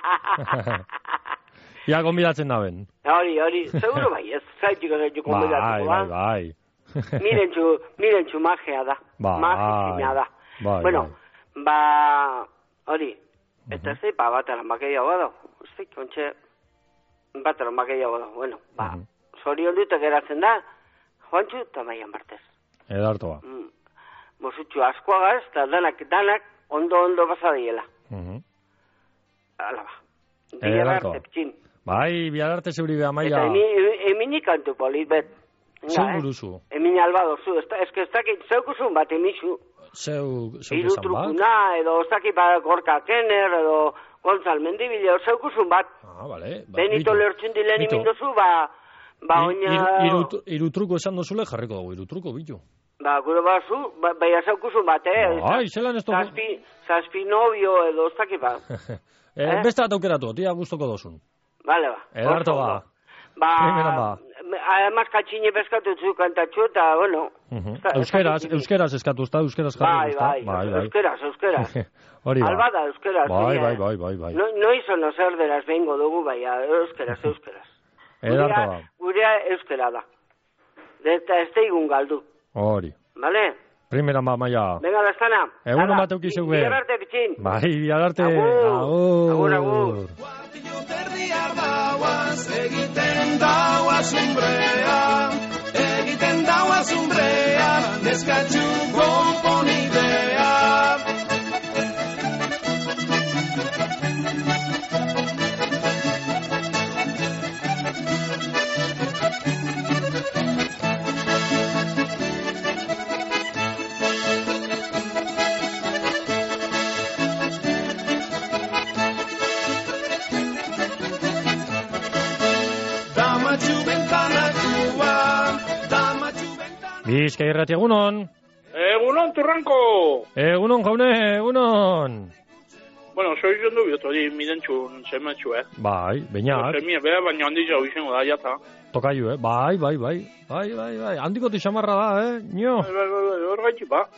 Ja, konbidatzen daben. Hori, hori, seguro bai, ez zaitiko zaitu konbidatuko, ba? Bai, bai, bai. Mirentxu, mirentxu magea da. Bai, magizina da. Bai, bueno, bai. ba, hori, eta ez da, ba, batara makeia bada. Ez da, kontxe, batara makeia bada. Bueno, ba, zorion dute geratzen da, Juantxu eta Maian Bartez. Edarto ba. Mm. Mosutxu askoagaz, eta danak, danak, ondo, ondo pasadiela. Uh -huh. Ala ba. Biararte, ptxin. Bai, biararte zeuri beha maia. Eta emini kantu polit, bet. Zeu buruzu. Emini albado, zu. Ez que ez dakit, zeukuzun bat emizu. Zeu, zeu esan bat? Irutrukuna, edo ez dakit bat Gorka Kenner, edo Gonzal Mendibile, zeukuzun bat. Ah, bale. Benito lertxun dilen imindozu, ba, ba oina... Irutruko esan dozule jarriko dugu, irutruko bitu. Ba, gure bazu, ba, bai azaukuzun bat, eh? Ai, zelan ez toku... Zazpi, zazpi novio edo, ez dakit ba. eh, Eh? Beste bat aukeratu, tia gustoko dozun. Vale, ba. Edarto ba. Ba, Primera ba. además katxine peskatu zu kantatxu eta, bueno... Uh-huh. Euskeraz, euskeraz eskatu, ezta? Euskeraz jarri, Bai, ezta? bai, euskeraz, euskeraz. Hori ba. Albada, euskeraz. Bai, ja. bai, bai, bai, bai. No, no izo no zer deraz bengo dugu, bai, euskeraz, euskeraz. Edarto ba. Gurea euskera da. Eta ez teigun galdu, Hori. vale? Primera ba, maia. Venga, daztana. Egun bat euki zeue. Bilar arte, pitxin. Bai, bilar arte. Agur. Agur, agur. Egiten daua zumbrea, egiten daua zumbrea, neskatxu konponidea. Bizkai irrati egunon. Egunon, Turranko. Egunon, jaune, egunon. Bueno, soy yo no bioto di midentxun sematxu, eh. Bai, beinak. Semia, bea, baina handi jau izango da, jata. Tokaiu, eh? Bai, bai, bai. Bai, bai, bai. Handiko tixamarra da, eh? Nio. Bai, bai, bai, bai, hor gaitxi, ba.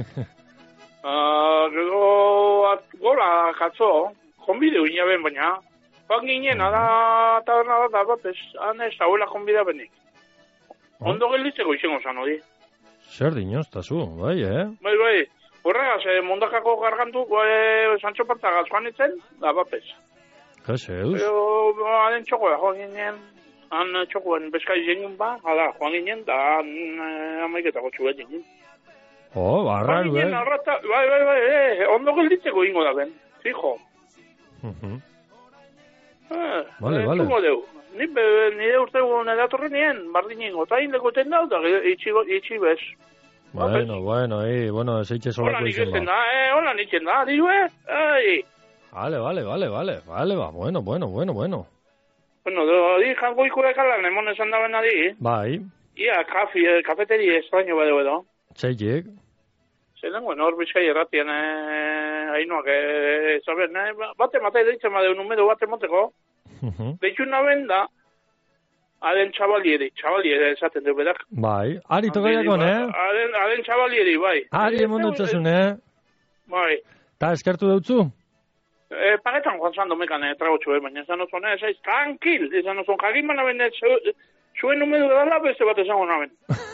Ah, gero, gora, katzo, konbide uina ben, baina. Bak ginen, ada, taberna da, bat, ez, han ez, hauela konbida benik. Ondo gelditzeko izango zan, hori. Zer dinoztazu, bai, eh? Bai, bai. Horregaz, eh, mondakako gargantu, eh, Sancho Panza gazkoan itzen, da, bat, ez. Jezeus. Pero, haren txoko da, joan ginen, han txokoen bezkai ginen ba, hala, joan ginen, da, han eh, amaiketako txuet ginen. Oh, barraru, eh? Arrata, bai, bai, bai, eh, ondo gelditzeko ingo da ben, fijo. Uh-huh. Eh, Vale, eh, vale. Tungo deu. Ni, be, nire urte guen edatorren nien, bardinen gotain lekoten dau, da itxi, itxi bez. Bueno, bueno, eh, bueno, zeitxe Hola solako nik izen ezen ba. da, eh, hola nitzen da, diru, eh, ai. Vale, vale, vale, vale, vale, ba, bueno, bueno, bueno, bueno. Bueno, do, di jangoiko ekalan, emon esan da bena di, Bai, ia, kafi, eh, kafeteri estraño bado edo. txeitek. Zelen, bueno, hor bizkai erratien, eh, hainoak, eh, zaben, eh, bate matai deitzen badeu numedo bate moteko, Uh-huh. deitxu naben da, aden txabalieri, txabalieri esaten du bedak. Bai, ari tokaiakon, eh? Aden, aden txabalieri, bai. Ari emon dutzasun, eh? Bai. Ta eskertu deutzu? Eh, paretan joan zan domekan, eh, tragotxu, eh, baina esan ozun, eh, zaiz, tranquil, esan ozun, jagin bana ben, zuen numedo dala, beste bat esango naben.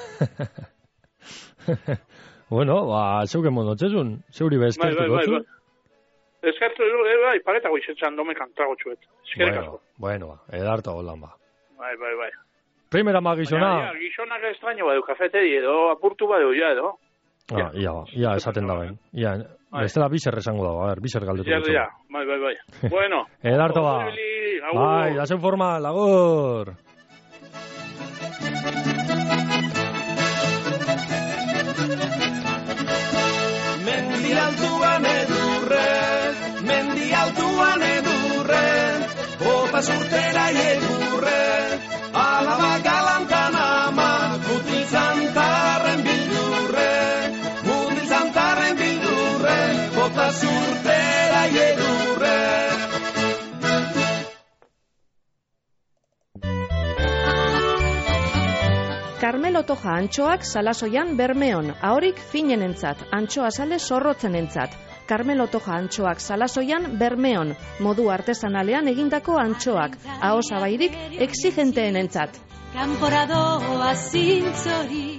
Bueno, ba, zeuke mondotzezun, zeuri be Bai, bai, eskertuko bai, zu. bai. Eskertu, eh, bai, paretago izetzen domekan tragotxuet. Eskerrik asko. Bueno, bueno, edarta holan ba. Bai, bai, bai. Primera ma gizona. Baina, ia, gizonak estraño badu, kafeteri edo, apurtu badu, ja, edo. Ah, ia, ba, ia esaten da ben. Ia, bestela bizer esango dago, a ver, bizer galdetu Ja, dutzu. ja, bai, bai, bai. Bueno. Edarto ba. Ibili, agur. Bai, da zen forma, lagur. Mendi altuan edurre, mendi altuan edurre, bota surtera egurre, alaba galantan ama, mutil zantarren bildurre, mutil zantarren bildurre, bota surtera egurre. Carmelo Toja antxoak salasoian Bermeon, ahorik finenentzat, antxoa sale zorrotzenentzat. Carmelo Toja antxoak salasoian Bermeon, modu artesanalean egindako antxoak, aho zabairik exigenteenentzat. Kanporadoa zintzori.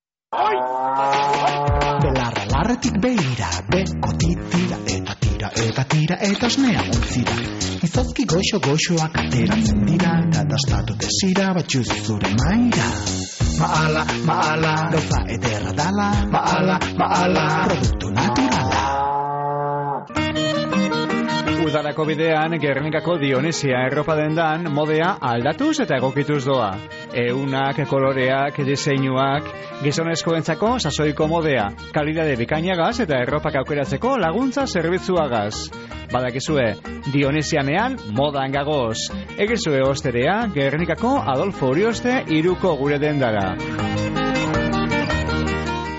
Belarra larretik beira, beko titira eta tira eta tira eta osnea muntzira. Izozki goxo goxoak ateratzen dira, eta dastatu desira batxuz zure maira. Maala, maala, gauza ederra dala, maala, maala, produktu naturala. Udarako bidean, Gernikako Dionesia erropa dendan, modea aldatuz eta egokituz doa. Eunak, koloreak, diseinuak, gizonezkoentzako sasoiko modea, kalidade bikainagaz eta erropak aukeratzeko laguntza zerbitzuagaz. Badakizue, Dionesianean modan gagoz. Egizue osterea, Gernikako Adolfo Urioste iruko gure dendara.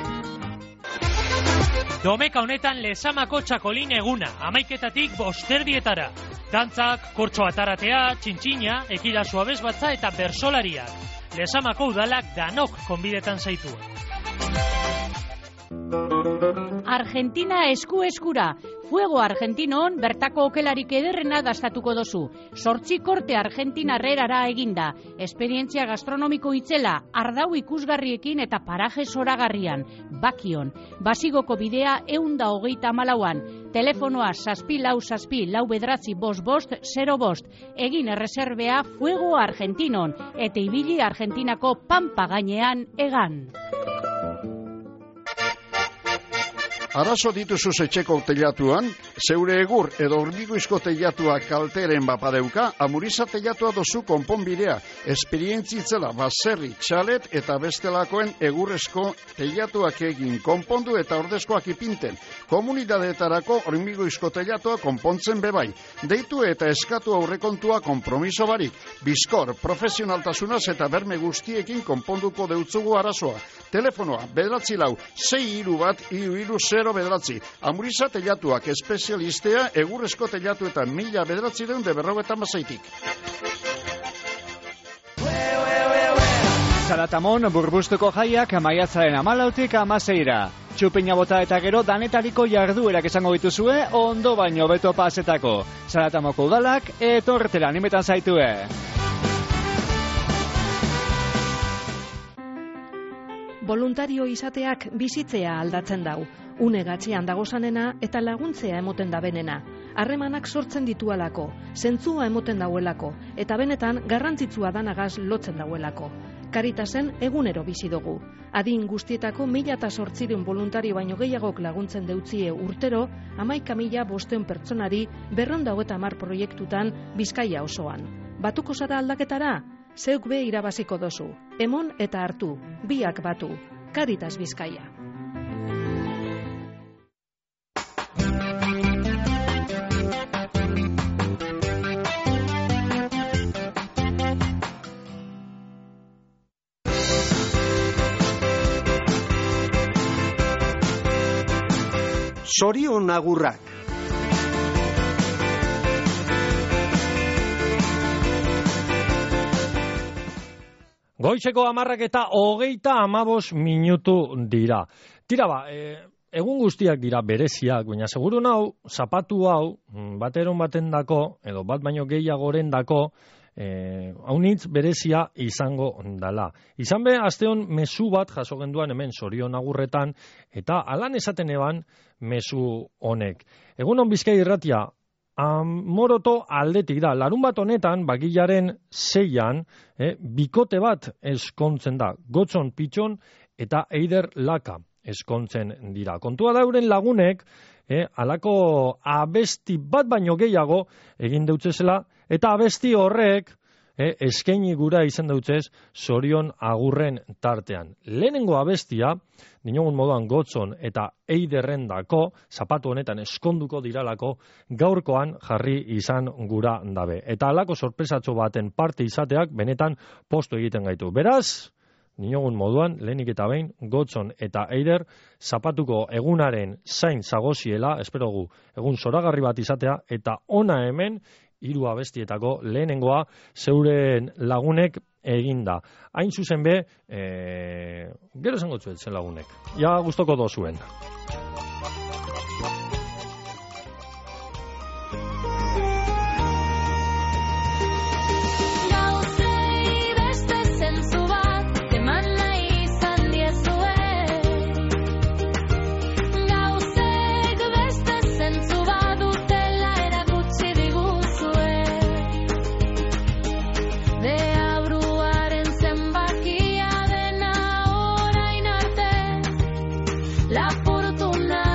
Domeka honetan Lezamako txakolin eguna, amaiketatik bosterdietara. Dantzak, kortxo ataratea, txintxina, ekida suabez batza eta bersolariak. Lezamako udalak danok konbidetan zaitu. Argentina esku eskura. Fuego Argentinon bertako okelarik ederrena dastatuko dozu. Sortzi korte Argentinarrerara eginda. Esperientzia gastronomiko itzela, ardau ikusgarriekin eta paraje zoragarrian. Bakion. Basigoko bidea eunda hogeita malauan. Telefonoa saspi lau saspi lau bedratzi bost bost zero bost. Egin erreserbea Fuego Argentinon. Eta ibili Argentinako pampa gainean egan. Arazo dituzu etxeko teilatuan, zeure egur edo hormigoizko teilatua kalteren bapadeuka, Amuriza teilatua dozu konponbidea, esperientzitzela baserri, txalet eta bestelakoen egurrezko teilatuak egin, konpondu eta ordezkoak ipinten, komunidadeetarako hormigoizko teilatua konpontzen bebai, deitu eta eskatu aurrekontua konpromiso barik, bizkor, profesionaltasunaz eta berme guztiekin konponduko deutzugu arazoa, telefonoa, bederatzi lau, sei hiru bat, hiru hiru zero bederatzi. Amuriza teilatuak espezialistea egurrezko teilatuetan mila bederatzi deun de berrogeta mazaitik. Zalatamon burbustuko jaiak maiatzaren amalautik amaseira. Txupina bota eta gero danetariko jarduerak esango dituzue ondo baino beto pasetako. Zalatamoko udalak etortera animetan zaitue. Voluntario izateak bizitzea aldatzen dau. Une gatzean dagozanena eta laguntzea emoten da benena. Harremanak sortzen ditualako, zentzua emoten dauelako, eta benetan garrantzitsua danagaz lotzen dauelako. Karitasen egunero bizi dugu. Adin guztietako mila eta sortzireun voluntario baino gehiagok laguntzen deutzie urtero, hamaika mila bosteun pertsonari berrehun eta hamar proiektutan Bizkaia osoan. Batuko zara aldaketara? Zeuk be irabaziko dozu. Emon eta hartu, biak batu. Karitas Bizkaia. Zorion agurrak. Goizeko hamarrak eta hogeita hamabos minutu dira. Tira ba, e, egun guztiak dira bereziak, baina seguru nau, zapatu hau, bateron baten dako, edo bat baino gehiagoren dako, e, haunitz berezia izango dala. Izan be, asteon mezu bat jaso genduan hemen Zorion agurretan, eta alan esaten eban mezu honek. Egun on Bizkai irratia, Amoroto aldetik da, larun bat honetan, bagilaren zeian, eh, bikote bat eskontzen da, Gotzon Pitxon eta Eider Laka eskontzen dira. Kontua da euren lagunek, eh, alako abesti bat baino gehiago egin deutzezela, eta abesti horrek eh, eskaini gura izan deutzez Zorion agurren tartean. Lehenengo abestia, dinogun moduan Gotzon eta Eiderren dako, zapatu honetan eskonduko diralako, gaurkoan jarri izan gura dabe. Eta alako sorpresatxo baten parte izateak benetan postu egiten gaitu. Beraz, dinogun moduan, lehenik eta behin, Gotzon eta Eider, zapatuko egunaren zain zagoziela, esperogu, egun zoragarri bat izatea, eta ona hemen, hiru abestietako lehenengoa zeuren lagunek eginda. Hain zuzen be, e, gero esango txuet zen lagunek. Ja gustoko dozuen. La fortuna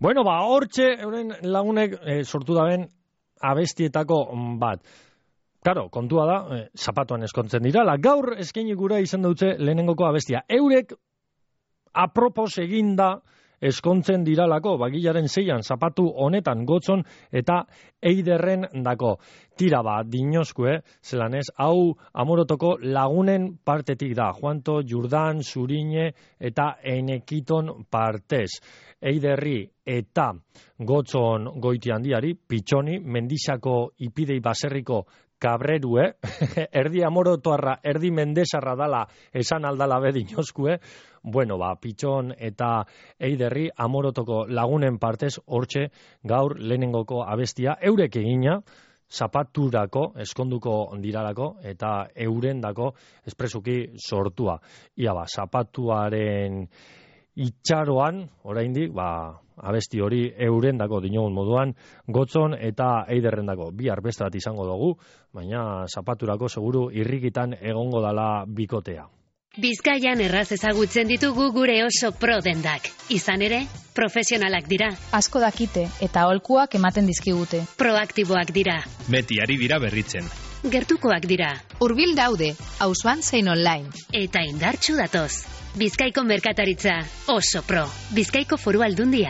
Bueno, ba, hortxe, euren lagunek e, sortu daben abestietako bat. Karo, kontua da, e, zapatuan eskontzen dirala. Gaur eskaini gura izan dutze lehenengoko abestia. Eurek apropos eginda eskontzen diralako, bagilaren zeian, zapatu honetan gotzon eta eiderren dako. Tira ba, dinoskue, zelan ez, hau Amorotoko lagunen partetik da. Juanto, Jurdan, Zurine eta Enekiton partez. Eiderri eta gotzon goiti handiari, Pitxoni, Mendixako ipidei baserriko kabrerue, erdi amorotoarra, erdi mendesarra dala, esan aldala bedinoskue, bueno, ba, Pitxon eta Eiderri Amorotoko lagunen partez hortxe gaur lehenengoko abestia, eurek egina, zapaturako, eskonduko diralako, eta eurendako espresuki sortua. Ia ba, zapatuaren itxaroan, oraindik, ba, abesti hori eurendako dinogun moduan, gotzon eta eiderrendako. Bihar beste bat izango dugu, baina zapaturako seguru irrikitan egongo dala bikotea. Bizkaian erraz ezagutzen ditugu gure oso pro dendak. Izan ere, profesionalak dira. Asko dakite eta aholkuak ematen dizkigute. Proaktiboak dira. Beti ari dira berritzen. Gertukoak dira. Hurbil daude, auzoan zein online. Eta indartsu datoz. Bizkaiko merkataritza oso pro. Bizkaiko Foru Aldundia.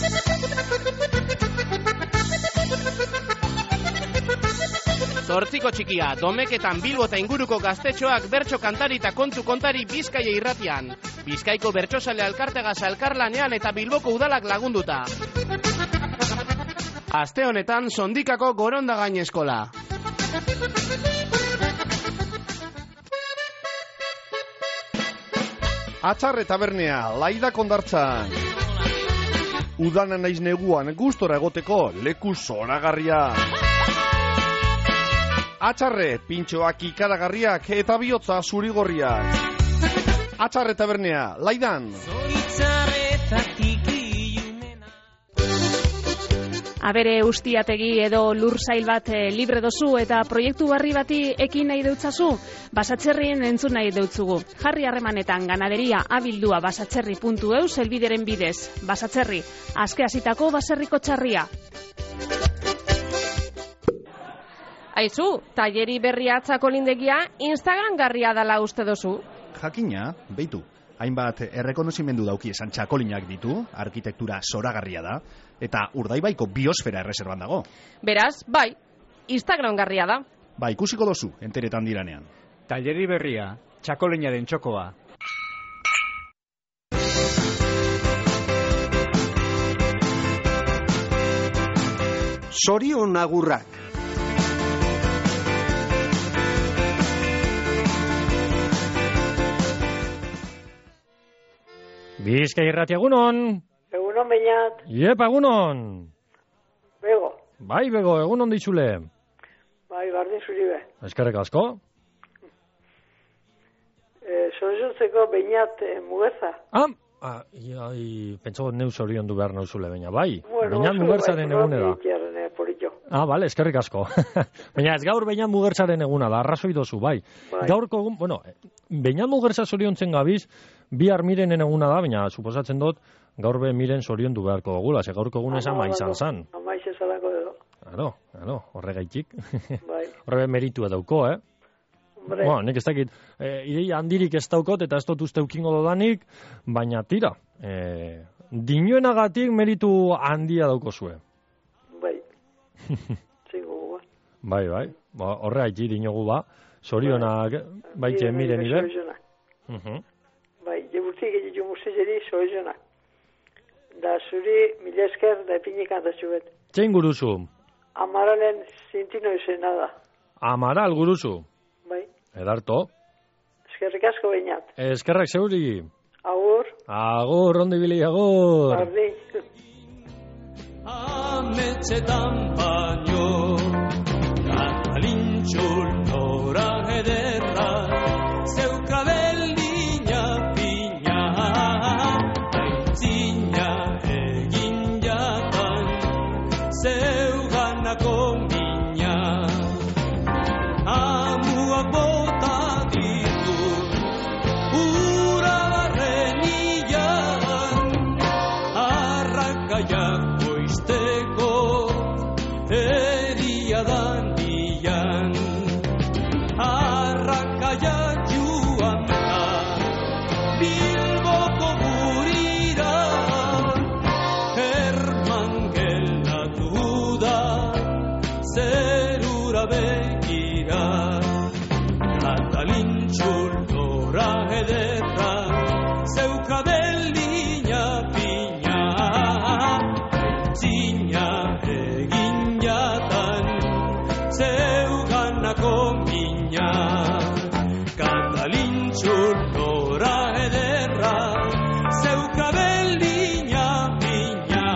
Zortziko txikia, Domeketan Bilbo eta inguruko gaztetxoak bertso kantari eta kontu kontari Bizkaia irratian. Bizkaiko bertsozale alkartegaz elkarlanean eta Bilboko udalak lagunduta. Aste honetan Sondikako Gorondagain eskola. Atxarre tabernea, laida kondartzan. Udana naiz neguan gustora egoteko leku zoragarria. Atxarre, pintxoak ikaragarriak eta bihotza zurigorriak. Atxarre tabernea, laidan. Abere ustiategi edo lursail bat e, libre dozu eta proiektu barri bati ekin nahi deutzazu, Basatzerrien entzun nahi deutzugu. Jarri harremanetan ganaderia abildua basatzerri puntu eus elbideren bidez. Basatzerri, azke hasitako baserriko txarria. Aizu, taileri berria atzako lindegia Instagram garria dala uste dozu. Jakina, beitu. Hainbat errekonozimendu dauki esan txakolinak ditu, arkitektura zoragarria da, eta Urdaibaiko biosfera erreserban dago. Beraz, bai, Instagram garria da. Ba, ikusiko dozu, enteretan diranean. Taileri berria, txakolinaren txokoa. Zorion agurrak. Bizkai irratia egunon. Egunon beinat. Iepa egunon. Bego. Bai, bego, egunon ditzule. Bai, bardin zuri be. Eskerrek asko. E, Zoriotzeko beinat e, mugerza. Ah, ah iai, pentsagot neu zorion du behar nauzule, baina bai. Bueno, beinat mugertzaren bai, egune da. Bai, polito. Ah, bale, eskerrik asko. Baina ez gaur beinat mugertzaren eguna da, arrazoi dozu, bai. bai. Gaurko egun, bueno, beinat mugertza zoriontzen gabiz, bihar mirenen eguna da, baina suposatzen dut, gaur be miren zorion du beharko gogula, ze gaurko egun esan maizan zan. Amaiz ezalako edo. Claro, claro, horregaitik. Bai. Horrebe meritu edauko, eh? Hombre. Bueno, nik ez dakit, e, ideia handirik ez daukot, eta ez dut uste ukingo dodanik, baina tira, e, dinoenagatik meritu handia daukozue. Bai. Zingu ba. Bai, bai, ba, horregaitik dinogu ba, zorionak, bai, bai miren ire. Uh -huh. Bai, jeburtik egitu muzizeri zoizonak. Da zuri mila esker da epinik handatxu bet. Zein guruzu? Amaralen zintino izena da. Amaral guruzu? Bai. Edarto? Eskerrik asko beinat. Eskerrak zeuri. Agur. Agur, ondo ibili, agur. Bardin. Ametxetan baino Katalintxul noran ederra Zeuka beldina pina Aitzina egin jatan Zeuganako mina Amuak bota ditu Ura barren ilan Arrakaiak krabelina pina, zina egin jatan, zeuganako mina, Katalintxur nora ederra, zeu krabelina pina,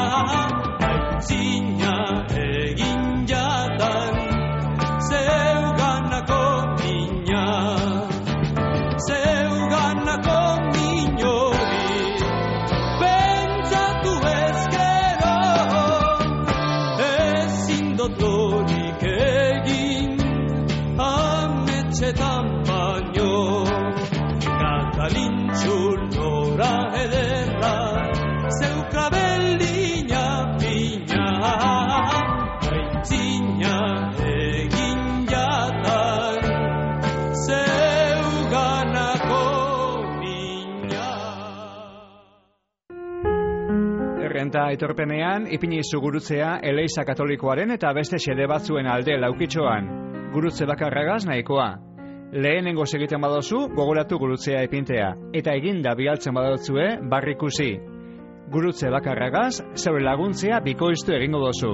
zina egin jatan, zeuganako mina, zeuganako minori, pentsatu ezkero, ezin dotorik egin, ametxetan baino, Katalintxur nora ederra, zeu krabelina pina, aitzina egin jatan, zeuganako mina. Errenta aitorpenean, ipinizu gurutzea Eleiza Katolikoaren eta beste xede batzuen alde laukitxoan. Gurutze bakarragaz nahikoa. Lehenengo egiten badozu, gogoratu gurutzea ipintea. Eta eginda bialtzen badotzue, barrikusi. Gurutze bakarragaz, zeure laguntzea bikoiztu egingo dozu.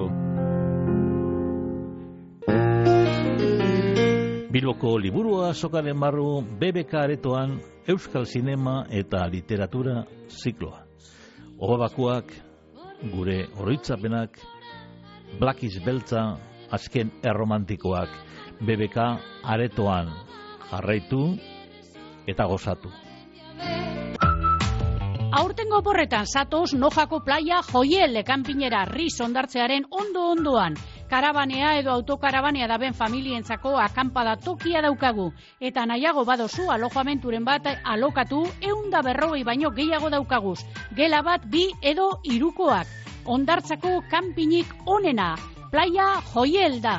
Bilboko liburua azokaren barru B B K aretoan Euskal Zinema eta Literatura zikloa. Obabakuak, gure oroitzapenak, Blakiz beltza, azken erromantikoak, B B K aretoan jarraitu eta gozatu. Aurtengo oporretan zatoz Nojako playa Joiel lekanpinera Riz ondartzearen ondo-ondoan. Karabanea edo autokarabanea daben familientzako akampada tokia daukagu. Eta nahiago badozu alojamenturen bat alokatu eunda berrogei baino gehiago daukaguz. Gela bat bi edo hirukoak. Ondartzako kanpinik onena. Playa Joiel da.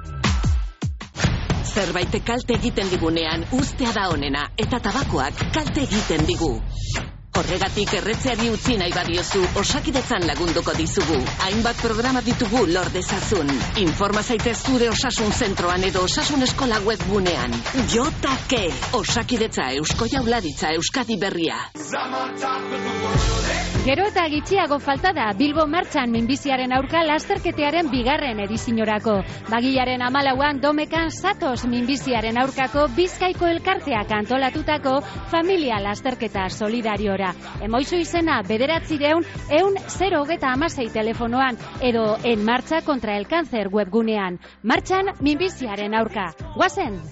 Zerbait kalte egiten digunean ustea da onena eta tabakoak kalte egiten digu. Horregatik erretzeari utzi nahi badiozu, Osakidetzan lagunduko dizugu. Hainbat programa ditugu lor dezazun. Informa zaitez zure osasun zentroan edo osasun eskola webgunean. Jotake, Osakidetza Eusko Jaurlaritza Euskadi Berria. Gero eta gitxiago falta da Bilbo Martxan minbiziaren aurka lasterketearen bigarren edizinorako. Bagilaren amalauan domekan zatoz minbiziaren aurkako Bizkaiko elkarteak antolatutako familia lasterketa solidariora. Emoizu izena bederatzireun eun zero hogeta amasei telefonoan edo En Martxa kontra el Cáncer webgunean. Martxan minbiziaren aurka. Guazen!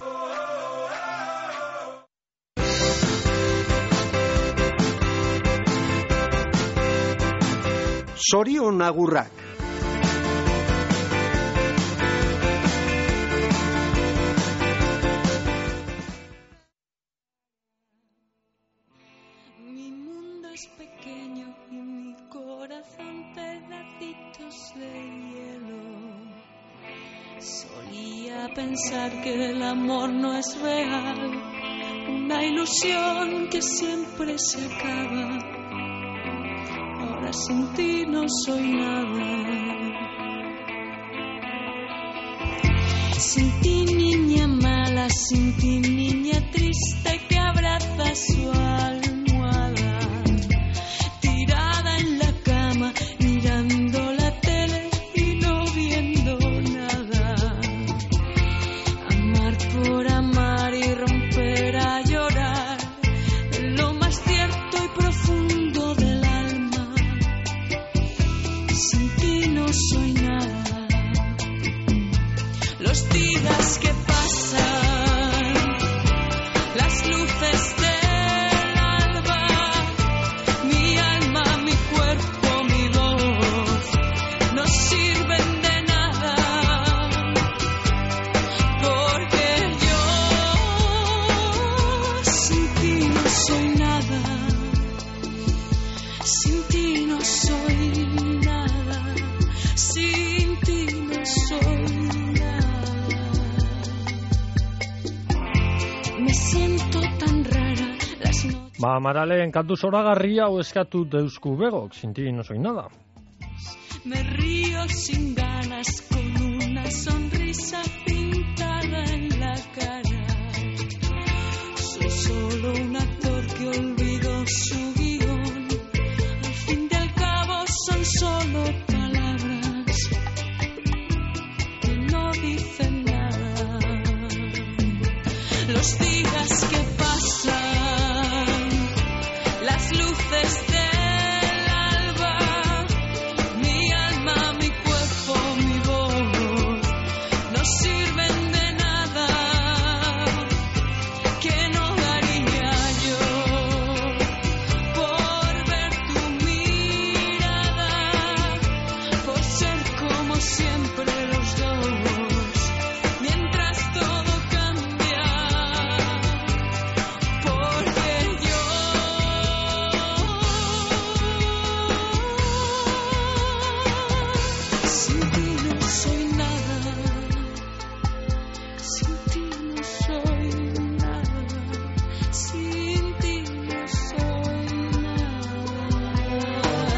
Zorion agurrak. Mi mundo es pequeño y mi corazón pedacitos de hielo. Solía pensar que el amor no es real, una ilusión que siempre se acaba. Ahora sin ti no soy nada. Sin ti niña mala, sin ti niña triste que abraza su almohada. Tirada en la cama, mirando la tele y no viendo nada. Amar por amar y romper a llorar, en lo más cierto y profundo del alma. Sin ti no soy nada. Los días que pasan, las luces del alba, mi alma, mi cuerpo, mi voz, no sirven de nada, porque yo sin ti no soy nada, sin ti no soy nada, sin ti no soy nada. Me siento tan rara las noches. Ba, Maralen kantu zoragarria hau eskatu deusku begok, sinti no soy nada. Me río sin ganas con una sonrisa pintada en la cara. Soy solo un actor que olvidó su las luces del alba, mi alma, mi cuerpo, mi voz, no sirven de nada, que no daría yo por ver tu mirada, por ser como siempre los dos, mientras todo cambia, porque yo sin ti no soy nada, sin ti no soy nada, sin ti no soy nada.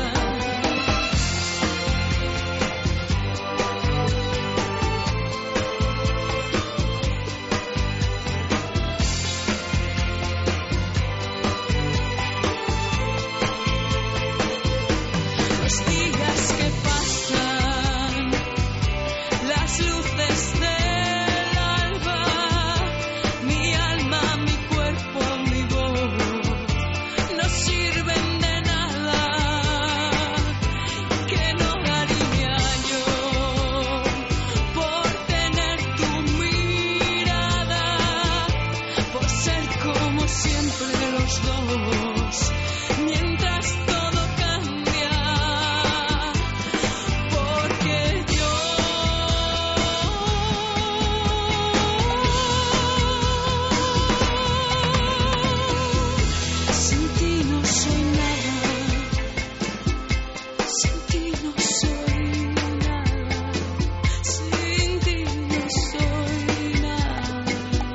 Los días que pasan, las luces del alba, mi alma, mi cuerpo, mi voz, no sirven de nada, que no daría yo por tener tu mirada, por ser como siempre los dos, mientras todo cambia, porque yo sin ti no soy nada, sin ti no soy nada, sin ti no soy nada.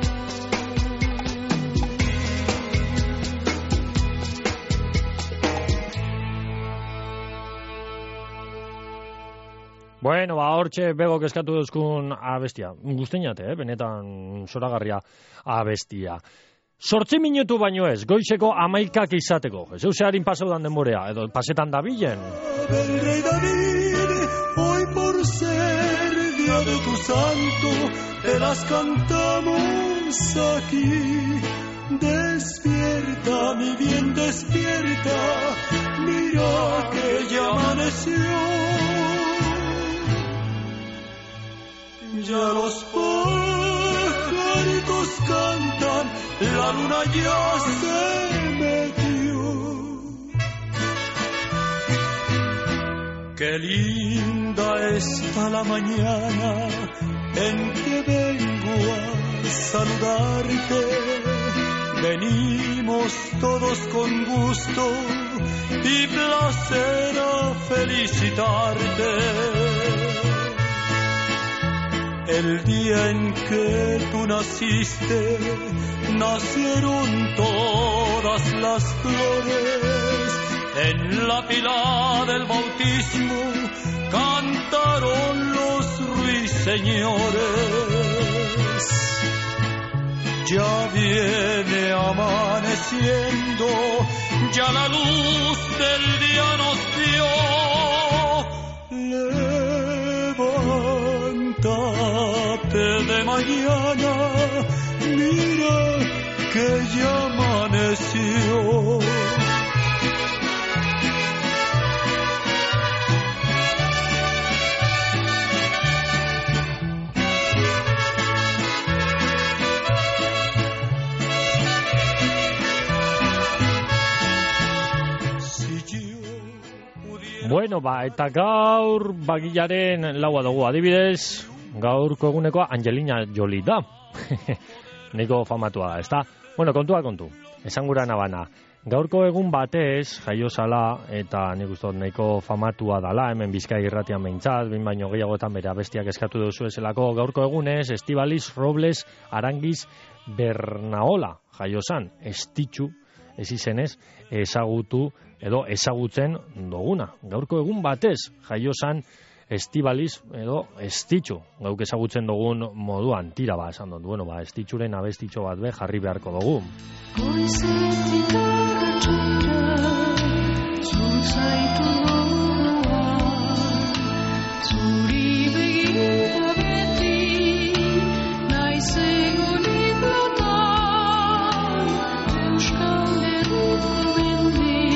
Bueno, ba, hortxe bego eskatu duzkun abestia. Guztiñate, eh? Benetan zoragarria abestia. Sortzi minutu baino ez, goizeko amaikak izateko. Ez eusearin pasaudan denborea, edo pasetan dabilen. del rey David, hoy por ser día de tu santo, te las cantamos aquí. Despierta, mi bien, despierta, mira que ya amaneció. Ya los pajaritos cantan, la luna ya se metió. Qué linda está la mañana en que vengo a saludarte. Venimos todos con gusto y placer a felicitarte. El día en que tú naciste, nacieron todas las flores. En la pila del bautismo cantaron los ruiseñores. Ya viene amaneciendo, ya la luz del día nos dio. Levántate de mañana, mira que ya amaneció. Bueno, ba, eta gaur bagilaren laua dugu. Adibidez, gaurko egunekoa Angelina Jolie da. Niko famatua da, ezta? Bueno, kontua kontu. Esan gura nabana. Gaurko egun batez, jaio zala, eta nik uste dut nahiko famatua dala, hemen Bizkai irratian behintzat, bin baino gehiagotan bere abestiak eskatu duzu ezelako. Gaurko egunez, Estibaliz Robles Arangiz Bernaola jaio zan, estitxu, ez izenez, ezagutu edo ezagutzen duguna. Gaurko egun batez jaio zan Estibaliz edo estitxu, gauk ezagutzen dugun moduan, tira ba, esan dut, bueno, ba, estitxuren abestitxo bat be jarri beharko dugu. Goizetik arratxera, zuzaitu noa, zuri begira beti, naiz egonik lotan, euskal herriko mendi.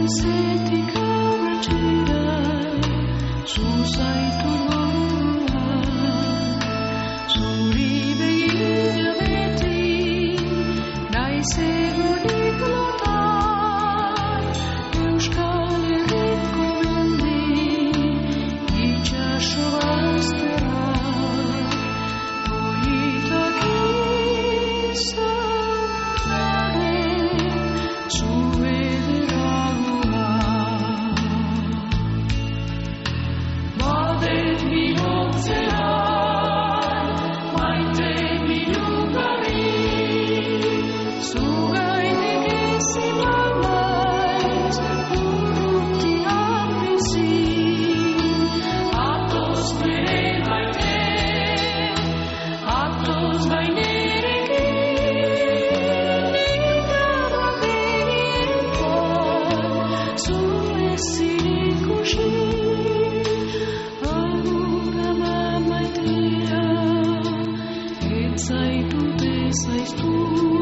Goizetik aurretira zuzaitu gordua zuri begira beti naiz egunik lotan Euskal Herriko mendi itxaso bazterra politak izan zu ederagua badet bihotzean maite minugarri zugaitik eziman naiz urrutian bizi atoz bere maite atoz bainerekin indarrak begietan zu ezin ikusi agur ama maitea etzaitut ezaiztu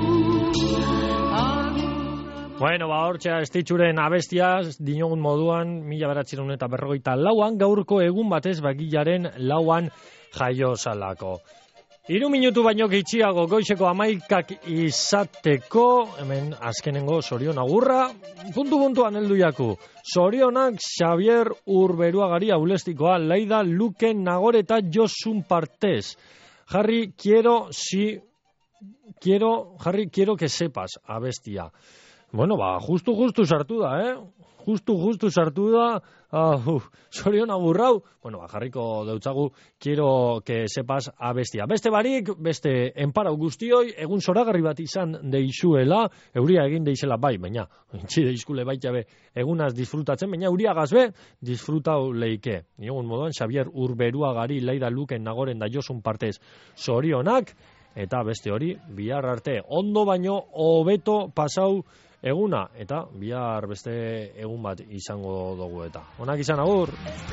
Bueno, ba, hortxea estitxuren abestia, dinogun moduan, mila beratzerun eta berrogeita lauan, gaurko egun batez bagilaren lauan jaio zalako. Hiru minutu baino gitxiago goizeko hamaikak izateko, hemen azkenengo sorion agurra, puntu-puntuan heldu jaku. Sorionak Xavier Urberuagari aulestikoa, Laida Luken Nagore eta Josun Partez. Jarri, quiero, si, quiero, Jarri, quiero que sepas, abestia. Bueno, ba, justu, justu sartu da, eh? Justu, justu sartu da, uh, uh, sorion agurrau. Bueno, ba, jarriko deutzagu, quiero que sepas abestia. Beste barik, beste enparau guztioi, egun zoragarri bat izan deizuela, euria egin deizela bai, baina, intzi deizkule baitabe egunaz disfrutatzen, baina euria gazbe, disfrutau leike. Egun moduan, Xavier Urberuagari, Laida Luken Nagoren da Josun Partez sorionak, eta beste hori, bihar arte, ondo baino, hobeto pasau eguna, eta bihar beste egun bat izango dugu eta. Onak izan agur!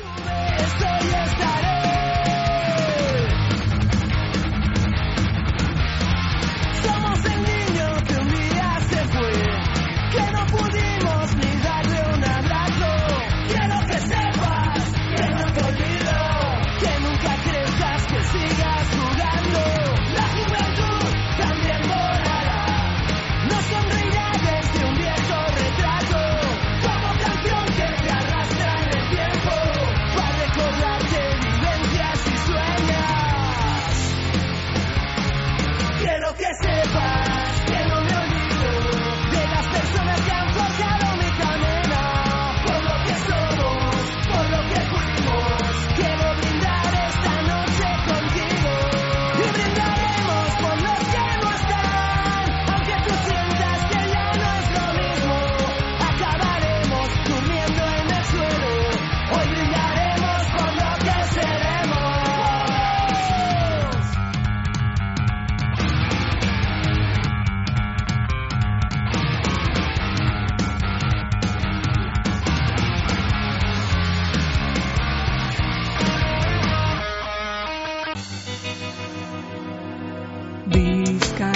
Somos el niño que un día se fue, que no pudimos ni darle un abrazo. Quiero que sepas que no te olvido, que nunca crezcas, que sigas jugando. La juventud también volará, no sonreirá desde un viejo retrato, como canción que te arrastra en el tiempo, para recordarte vivencias y sueños. Quiero que sepas que no me olvido de las personas que han forjado mi camino, por lo que somos, por lo que fuimos. Quiero brindar esta noche contigo y brindaremos por los que no están, aunque tú sientas que ya no es lo mismo. Acabaremos durmiendo en el suelo, hoy brindaremos por lo que seremos. Bizkaia